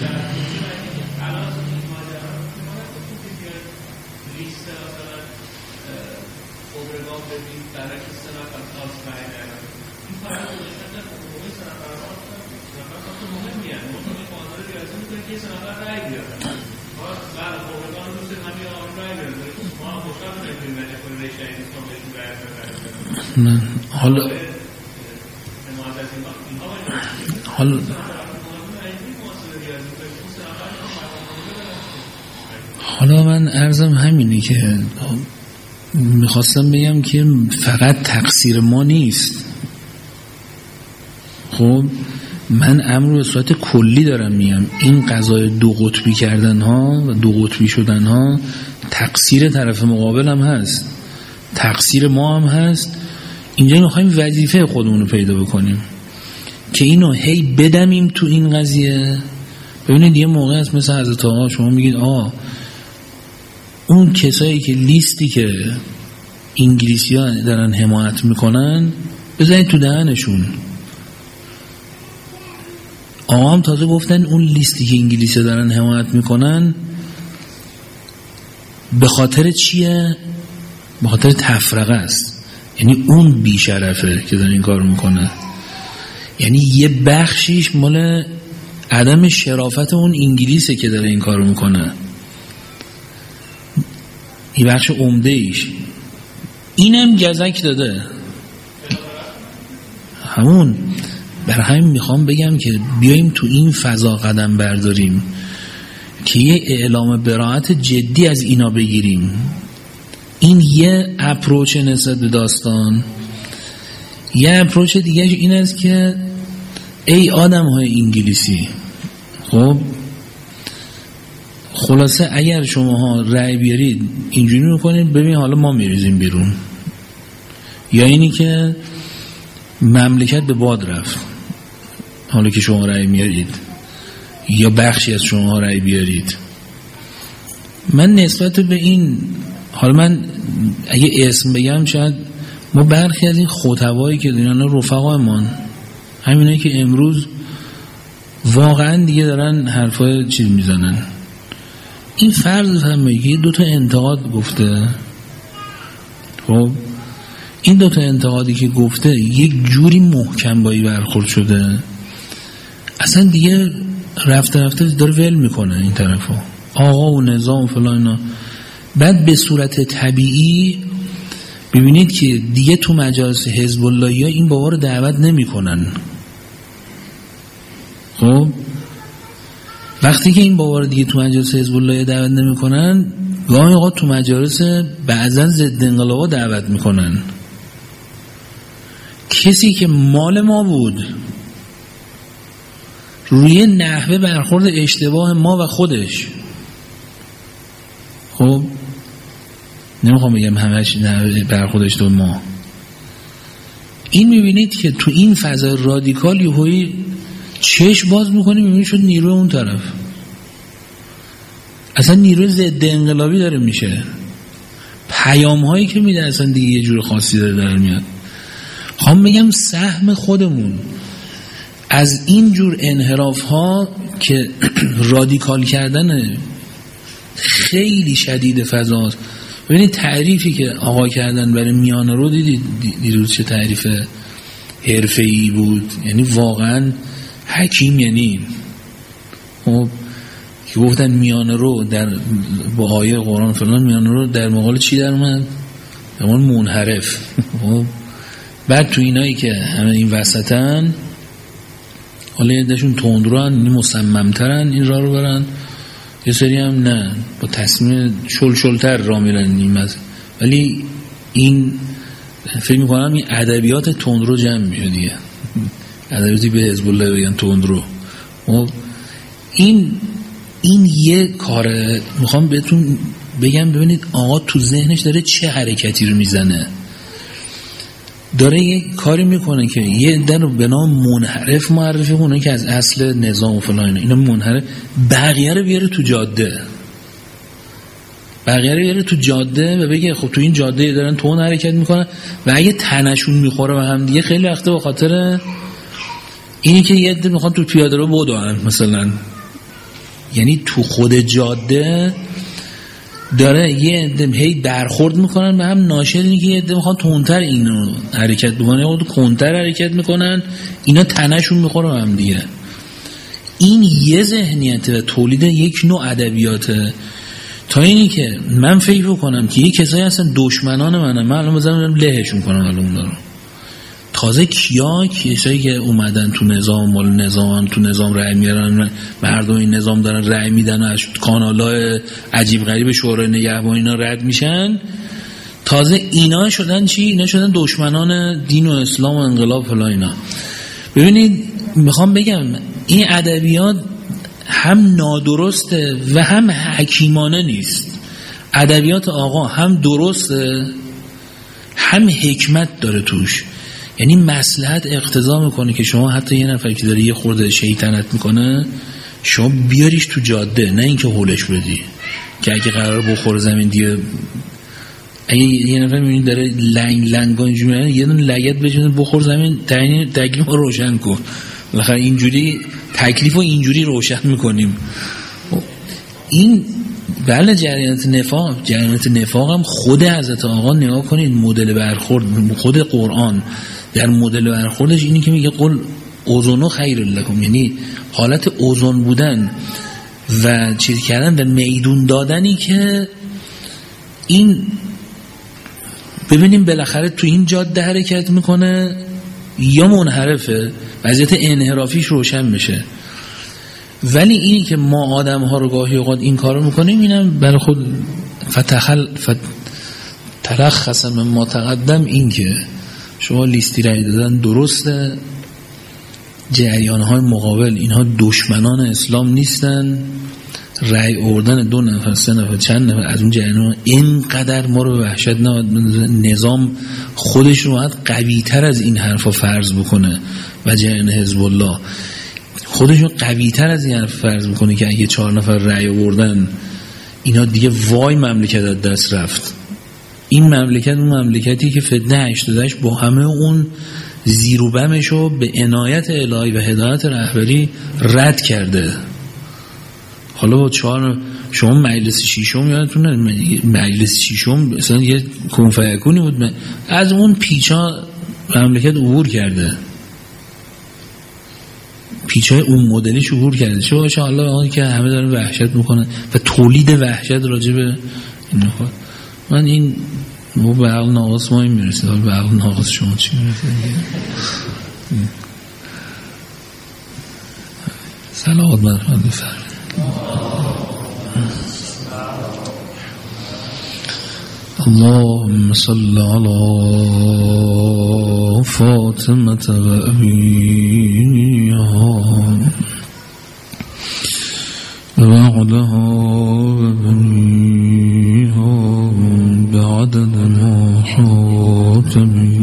من حالا حالا حالا من عرضم همینه که میخواستم بگم که فقط تقصیر ما نیست. خب من امر رو به صورت کلی دارم میگم، این قضای دو قطبی کردن ها و دو قطبی شدن ها تقصیر طرف مقابل هم هست، تقصیر ما هم هست. اینجا میخوایم وظیفه خودمون رو پیدا بکنیم که اینو هی بدمیم تو این قضیه. ببینید یه موقع هست مثل حضرت آقا شما میگید آه اون کسایی که لیستی که انگلیسی ها دارن حمایت میکنن بزنید تو دهنشون. آقا هم تازه گفتن اون لیستی که انگلیسی ها دارن حمایت میکنن به خاطر چیه؟ به خاطر تفرقه است. یعنی اون بیشرفه که داره این کار میکنه، یعنی یه بخشیش مال عدم شرافت اون انگلیسه که داره این کار میکنه، یه بخش عمده ایش اینم گزک داده همون. بر همین میخوام بگم که بیاییم تو این فضا قدم برداریم که یه اعلام براءت جدی از اینا بگیریم. این یه اپروچ نسبت به داستان. یه اپروچ دیگه این است که ای آدم های انگلیسی، خب خلاصه اگر شماها رأی بیارید اینجوری میکنید ببین حالا ما میریزیم بیرون، یا اینی که مملکت به باد رفت حالا که شما رأی میارید یا بخشی از شما رأی بیارید. من نسبت به این حالا من اگه اسم بگم شاید ما برخی از این خطبایی که اینا رفقایمان همینایی که امروز واقعا دیگه دارن حرفای چیز میزنن، این فرض فهمیگی دو تا انتقاد گفته، خب این دو تا انتقادی که گفته یک جوری محکم بایی برخورد شده اصلا دیگه رفته رفته داره ول میکنه این طرفو آقا و نظام و فلان اینا. بعد به صورت طبیعی ببینید که دیگه تو مجالس حزب اللهی ها این بابا رو دعوت نمی کنن. خب وقتی که این بابا رو دیگه تو مجالس حزب اللهی دعوت نمی کنن، گاهی آقا تو مجالس بعضا ضد انقلابا دعوت می کنن. کسی که مال ما بود روی نحوه برخورد اشتباه ما و خودش، خب نمیخوام بگم همش نحوه برخورد اشتباه ما، این میبینید که تو این فضای رادیکال یهویی چشم باز میکنی میبینید شد نیروی اون طرف اصلا نیروی ضد انقلابی داره میشه، پیام هایی که میده اصلا دیگه یه جور خاصی داره داره میاد. خواهم بگم سهم خودمون از این جور انحراف ها که رادیکال کردن خیلی شدید فضاست. ببینید تعریفی که آقا کردن برای میانه رو دیدید دیروز چه تعریف حرفه‌ای بود، یعنی واقعا حکیم. یعنی خب که گفتن میانه رو در با آیه قرآن فلان میانه رو در مقابل چی در اومد؟ در مقابل منحرف. خب بعد تو اینایی که همه این وسطن حالا یه دشون تندروان این مصممترن این راه رو برن، یه سری هم نه با تصمیم شل شلتر را میرن نیمت. ولی این فکر میکنم این ادبیات تندرو جمع میشه دیگه، ادبیاتی به حزب الله بگن تندرو. این این یه کاره. میخوام بهتون بگم ببینید آقا تو ذهنش داره چه حرکتی رو میزنه، داره یه کاری میکنه که یه عده رو به نام منحرف معرفی کنه که از اصل نظام و فلان اینا منحرف، بقیه رو بیاره تو جاده، بقیه رو بیاره تو جاده و بگه خب تو این جاده دارن تون حرکت میکنن و اگه تنشون میخوره و هم دیگه خیلی وقته به خاطر اینی که یه عده میخوان تو پیاده رو بدوئن مثلا، یعنی تو خود جاده داره یه عده هی برخورد میکنن به هم ناشر اینی که یه عده میخوان تندتر اینو حرکت بکنن یا کنتر حرکت میکنن، اینا تنشون میخوره به هم دیگه. این یه ذهنیته و تولید یک نوع ادبیاته، تا اینی که من فکر بکنم که یه کسایی هستن دشمنان منه، من الان بزنم لهشون کنم الان اون دارم. تازه کیا کسایی که اومدن تو نظام مال نظام تو نظام رأی میارن، مردم این نظام دارن رأی میدن و از کانالای عجیب غریب شورای نگهبان اینا رد میشن، تازه اینا شدن چی؟ اینا شدن دشمنان دین و اسلام و انقلاب فلان اینا. ببینید میخوام بگم این ادبیات هم نادرسته و هم حکیمانه نیست. ادبیات آقا هم درسته هم حکمت داره توش، یعنی مصلحت اقتضا میکنه که شما حتی یه نفر که داره یه خورده شیطنت میکنه شما بیاریش تو جاده، نه اینکه هولش بدی که اگه قرار بخوره زمین دیگه. اگه یه نفر میبینید داره لنگ لنگان اینجوری یه دونه لگد بشونه بخور زمین، تعیین تکلیف رو روشن کن. بالاخره اینجوری تکلیف رو اینجوری روشن میکنیم. این بله جریانات نفاق، جریانات نفاق هم خود حضرت آقا نگاه کنید مدل برخورد، خود قرآن در مدل برخوردش اینی که میگه قل اوزونو خیر لکم، یعنی حالت اوزون بودن و چیز کردن و میدون دادنی که این ببینیم بالاخره تو این جاده حرکت میکنه یا منحرفه، وضعیت انحرافیش روشن میشه. ولی اینی که ما آدم ها رو گاهی اوقات این کارو میکنیم اینم برای خود فتخل فترخص من ما تقدم، این که شما لیستی رای دادن درسته، جریان های مقابل اینها دشمنان اسلام نیستن، رای آوردن دو نفر سه نفر چند نفر از اون جریان اینقدر ما رو وحشت نباید. نظام خودش رو باید قوی تر از این حرفا فرض بکنه و جریان حزب الله خودش رو قوی تر از این حرف فرض بکنه که اگه چهار نفر رای آوردن اینا دیگه وای مملکت از دست رفت، این مملکت اون مملکتی که فتنه هشتاد و هشت با همه اون زیر و بمش رو به عنایت الهی و هدایت رهبری رد کرده. حالا با چهار شما مجلس شیشم یادتونه، مجلس شیشم مثلا یه کنفیکونی بود، از اون پیچا مملکت عبور کرده، پیچای اون مدلیش عبور کرده. چه باشه حالا اون که همه دارن وحشت میکنن و تولید وحشت راجع به این خود. من این مو به عقل ناقص ما این میرسید، حالا به عقل ناقص شما چی میرسید؟ صلوات بر محمد بفرمایید. اللهم صل على فاطمة وأبيها وبعدها وبنيها بعدد ما حاط به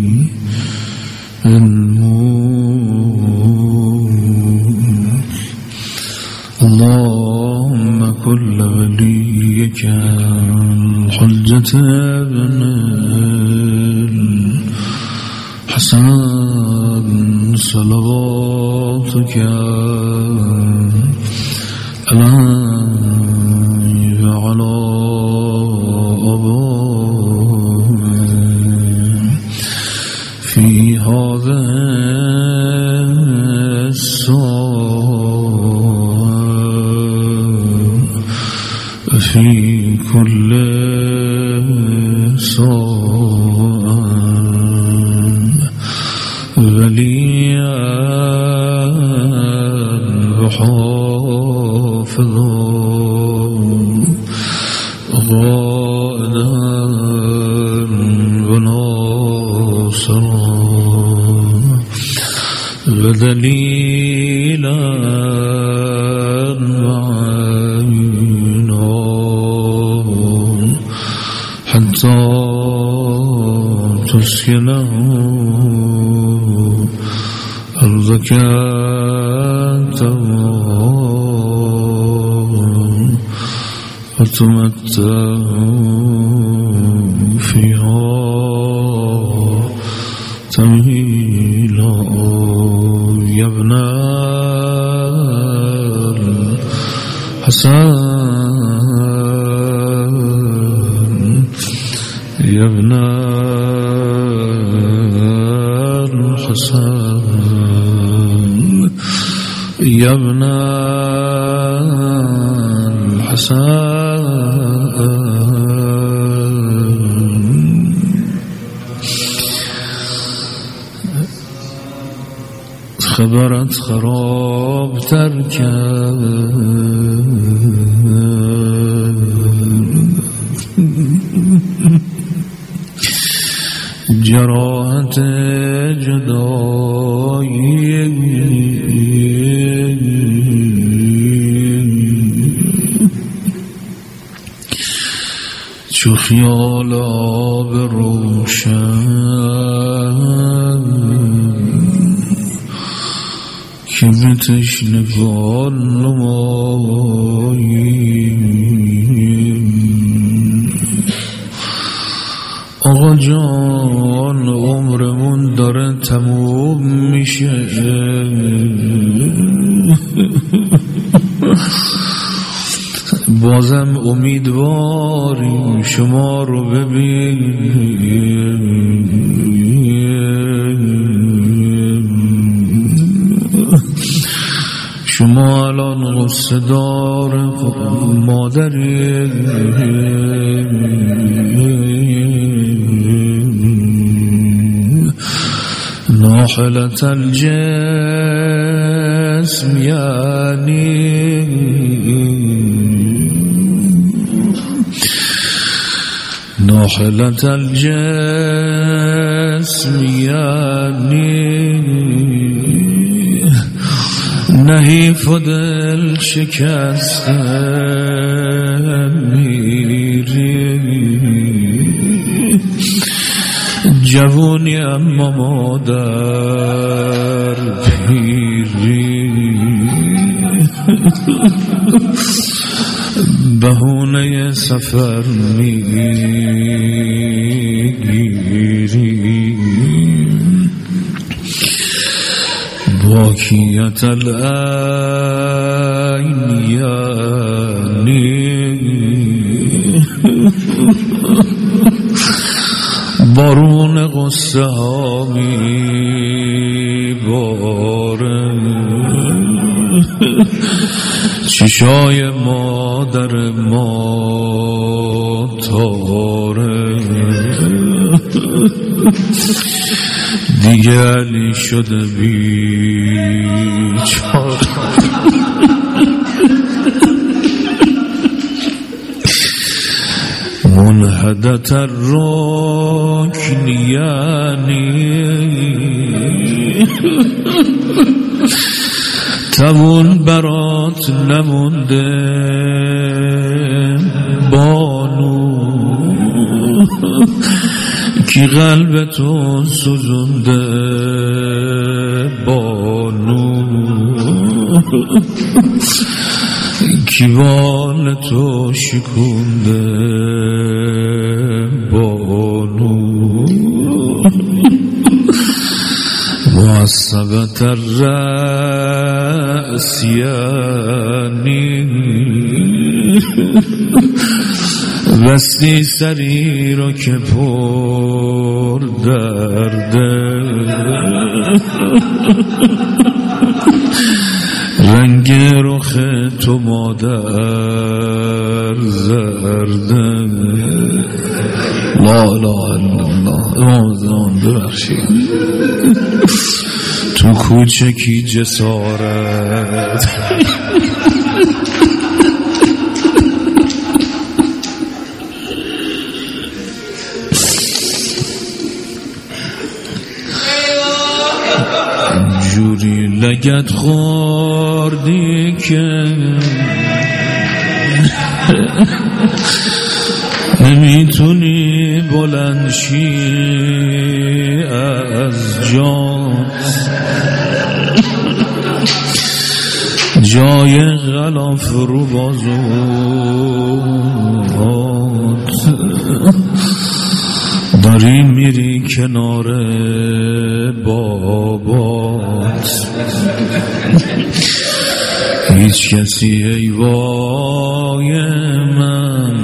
الموت. اللهم كل وليك الحجة ابن الحسن صلواتك عليه وعلى آبائه في هذا الساعة في كل ساعة وليا وحافظا غائدا وناصرا ودليلا حتى تسكنه أرضك وتمتعه فيها تمهيلا. يا ابن الحسن يا ابن الحسن يا ابن الحسن خبرت خراب ترکن جراحت جدایی چو خیال آب روشن که به تشنگان نمایی. آقا جان عمرمون داره تموم میشه، بازم امیدواریم شما رو ببینیم. شما الان غصه دار مادری ناحلة الجسم يعني ناحلة الجسم يعني نحیف و دل شکست میری جوونی اما مادر پیری بهونه سفر میگیری باکیت العین یعنی بارون قصه ها میباره چشای مادر ما تاره دیگه علی شده بیچاره منحدت الرکن یعنی تمون برات نمونده بانو کی قلب تو سوزونده بانو کی بال تو شکونده بانو معصبت الرأس یعنی بستی سری رو که پر درده رنگ رخ تو مادر زرده لا اله الا الله امام ببخشید تو کوچکی جسارت جوری لگت خوردی که نمیتونی بلند شی از جات جای غلاف رو بازوات داری میری کنار بابات هیچ کسی ای وای من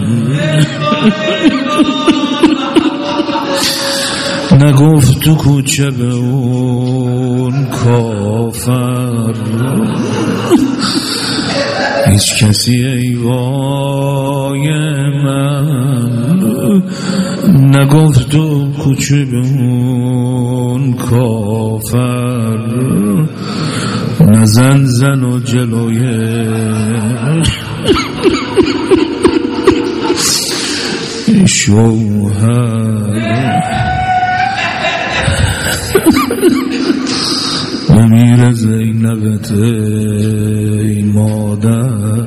نگفت تو کوچه به اون کافر هیچ کسی ای وای من نگفت تو کوچه به اون کافر نزن زن و جلوی شوهر امیر زینبت ای مادر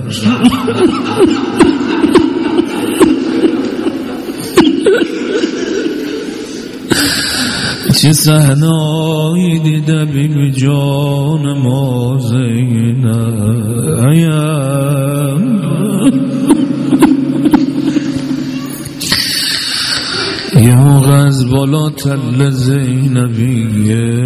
چه صحنه‌ای دیده بی جان ما زینب یه موقع از بالا تل زینبیه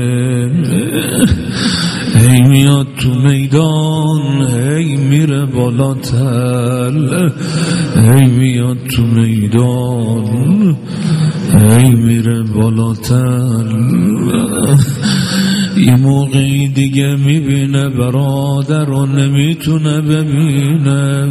هی میاد تو میدان هی میره بالا تل هی میاد تو میدان هی میره بالا تل یه موقعی دیگه میبینه برادر رو نمیتونه ببینه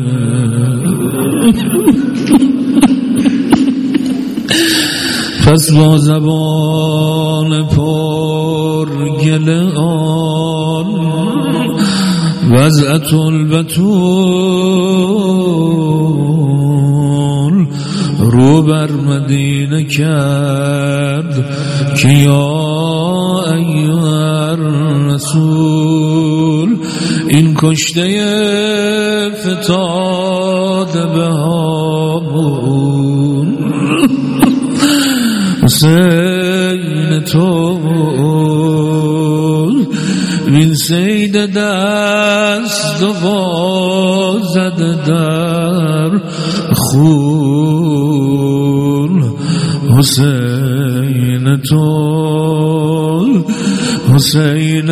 پس با زبان پر گله آن وضعت البتول رو بر مدینه کرد که یا ایها الرسول این کشته فتاد به هامون حسین تو وین سید کشیده دست و زده در خون حسین تو حسین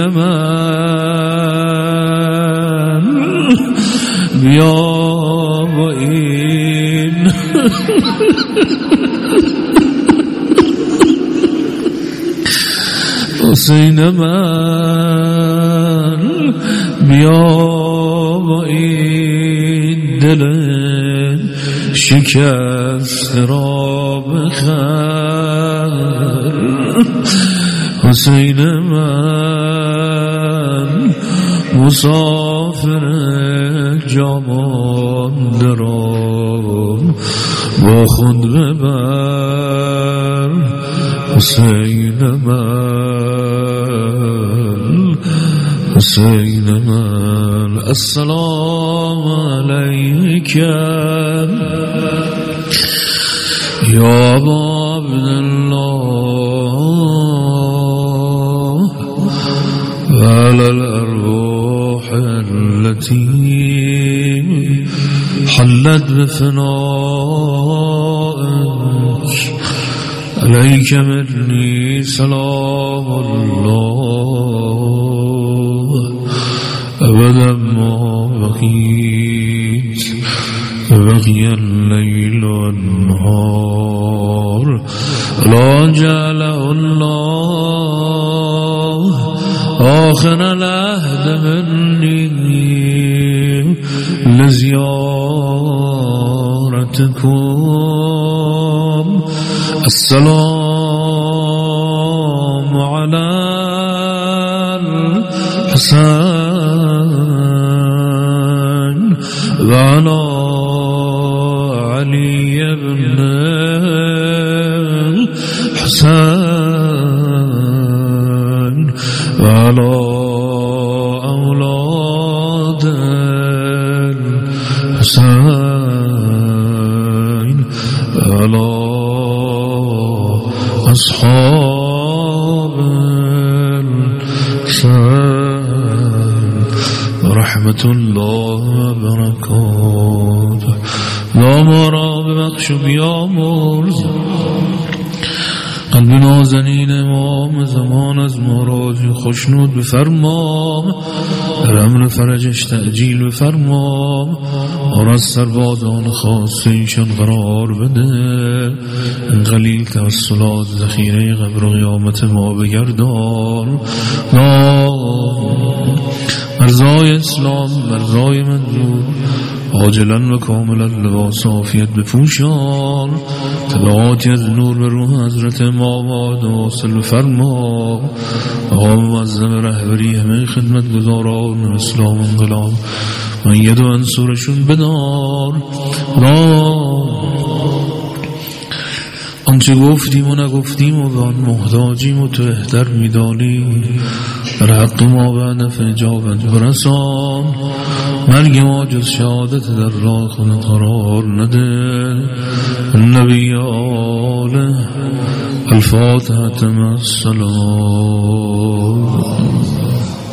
من بیا با این حسین من بیا با این دل شکست را بخر حسین من مسافر جامانده را با خود ببر حسین من حسین من السلام علیک یا ابا عبدالله و علی الارواح التي حلت بفنائك عليك مني سلام الله أبدا ما بقيت بقي الليل والنهار لا جعله الله آخر العهد مني لزيارتكم السلام على الحسين وعلى علي بن الحسين وعلى أولاد الحسين وعلى أصحاب الحسين رحمة الله وبركاته لا مرا ببخش بیامرز قلب نازنین امام زمان از مراجع خوشنود بفرما در امر فرجش تعجیل بفرما ما از سربازان خاص ایشان قرار بده این قلیل توسلات ذخیره قبر و قیامت ما بگردان مرزای اسلام مرزای منظور عاجلا و کاملا لباس عافیت بپوشان طلعاتی از نور به روح حضرت امام واصل فرما آقا معظم رهبری همه خدمت گزاران اسلام انقلاب من ید و انصورشون بدار آنچه گفتیم و نگفتیم و به آن محتاجیم و تو احتر میدانی در حق ما به هدف اجابت برسان مرگ ما جز شهادت در راه خودت قرار نده النبی آله الفاتحة مع السلام.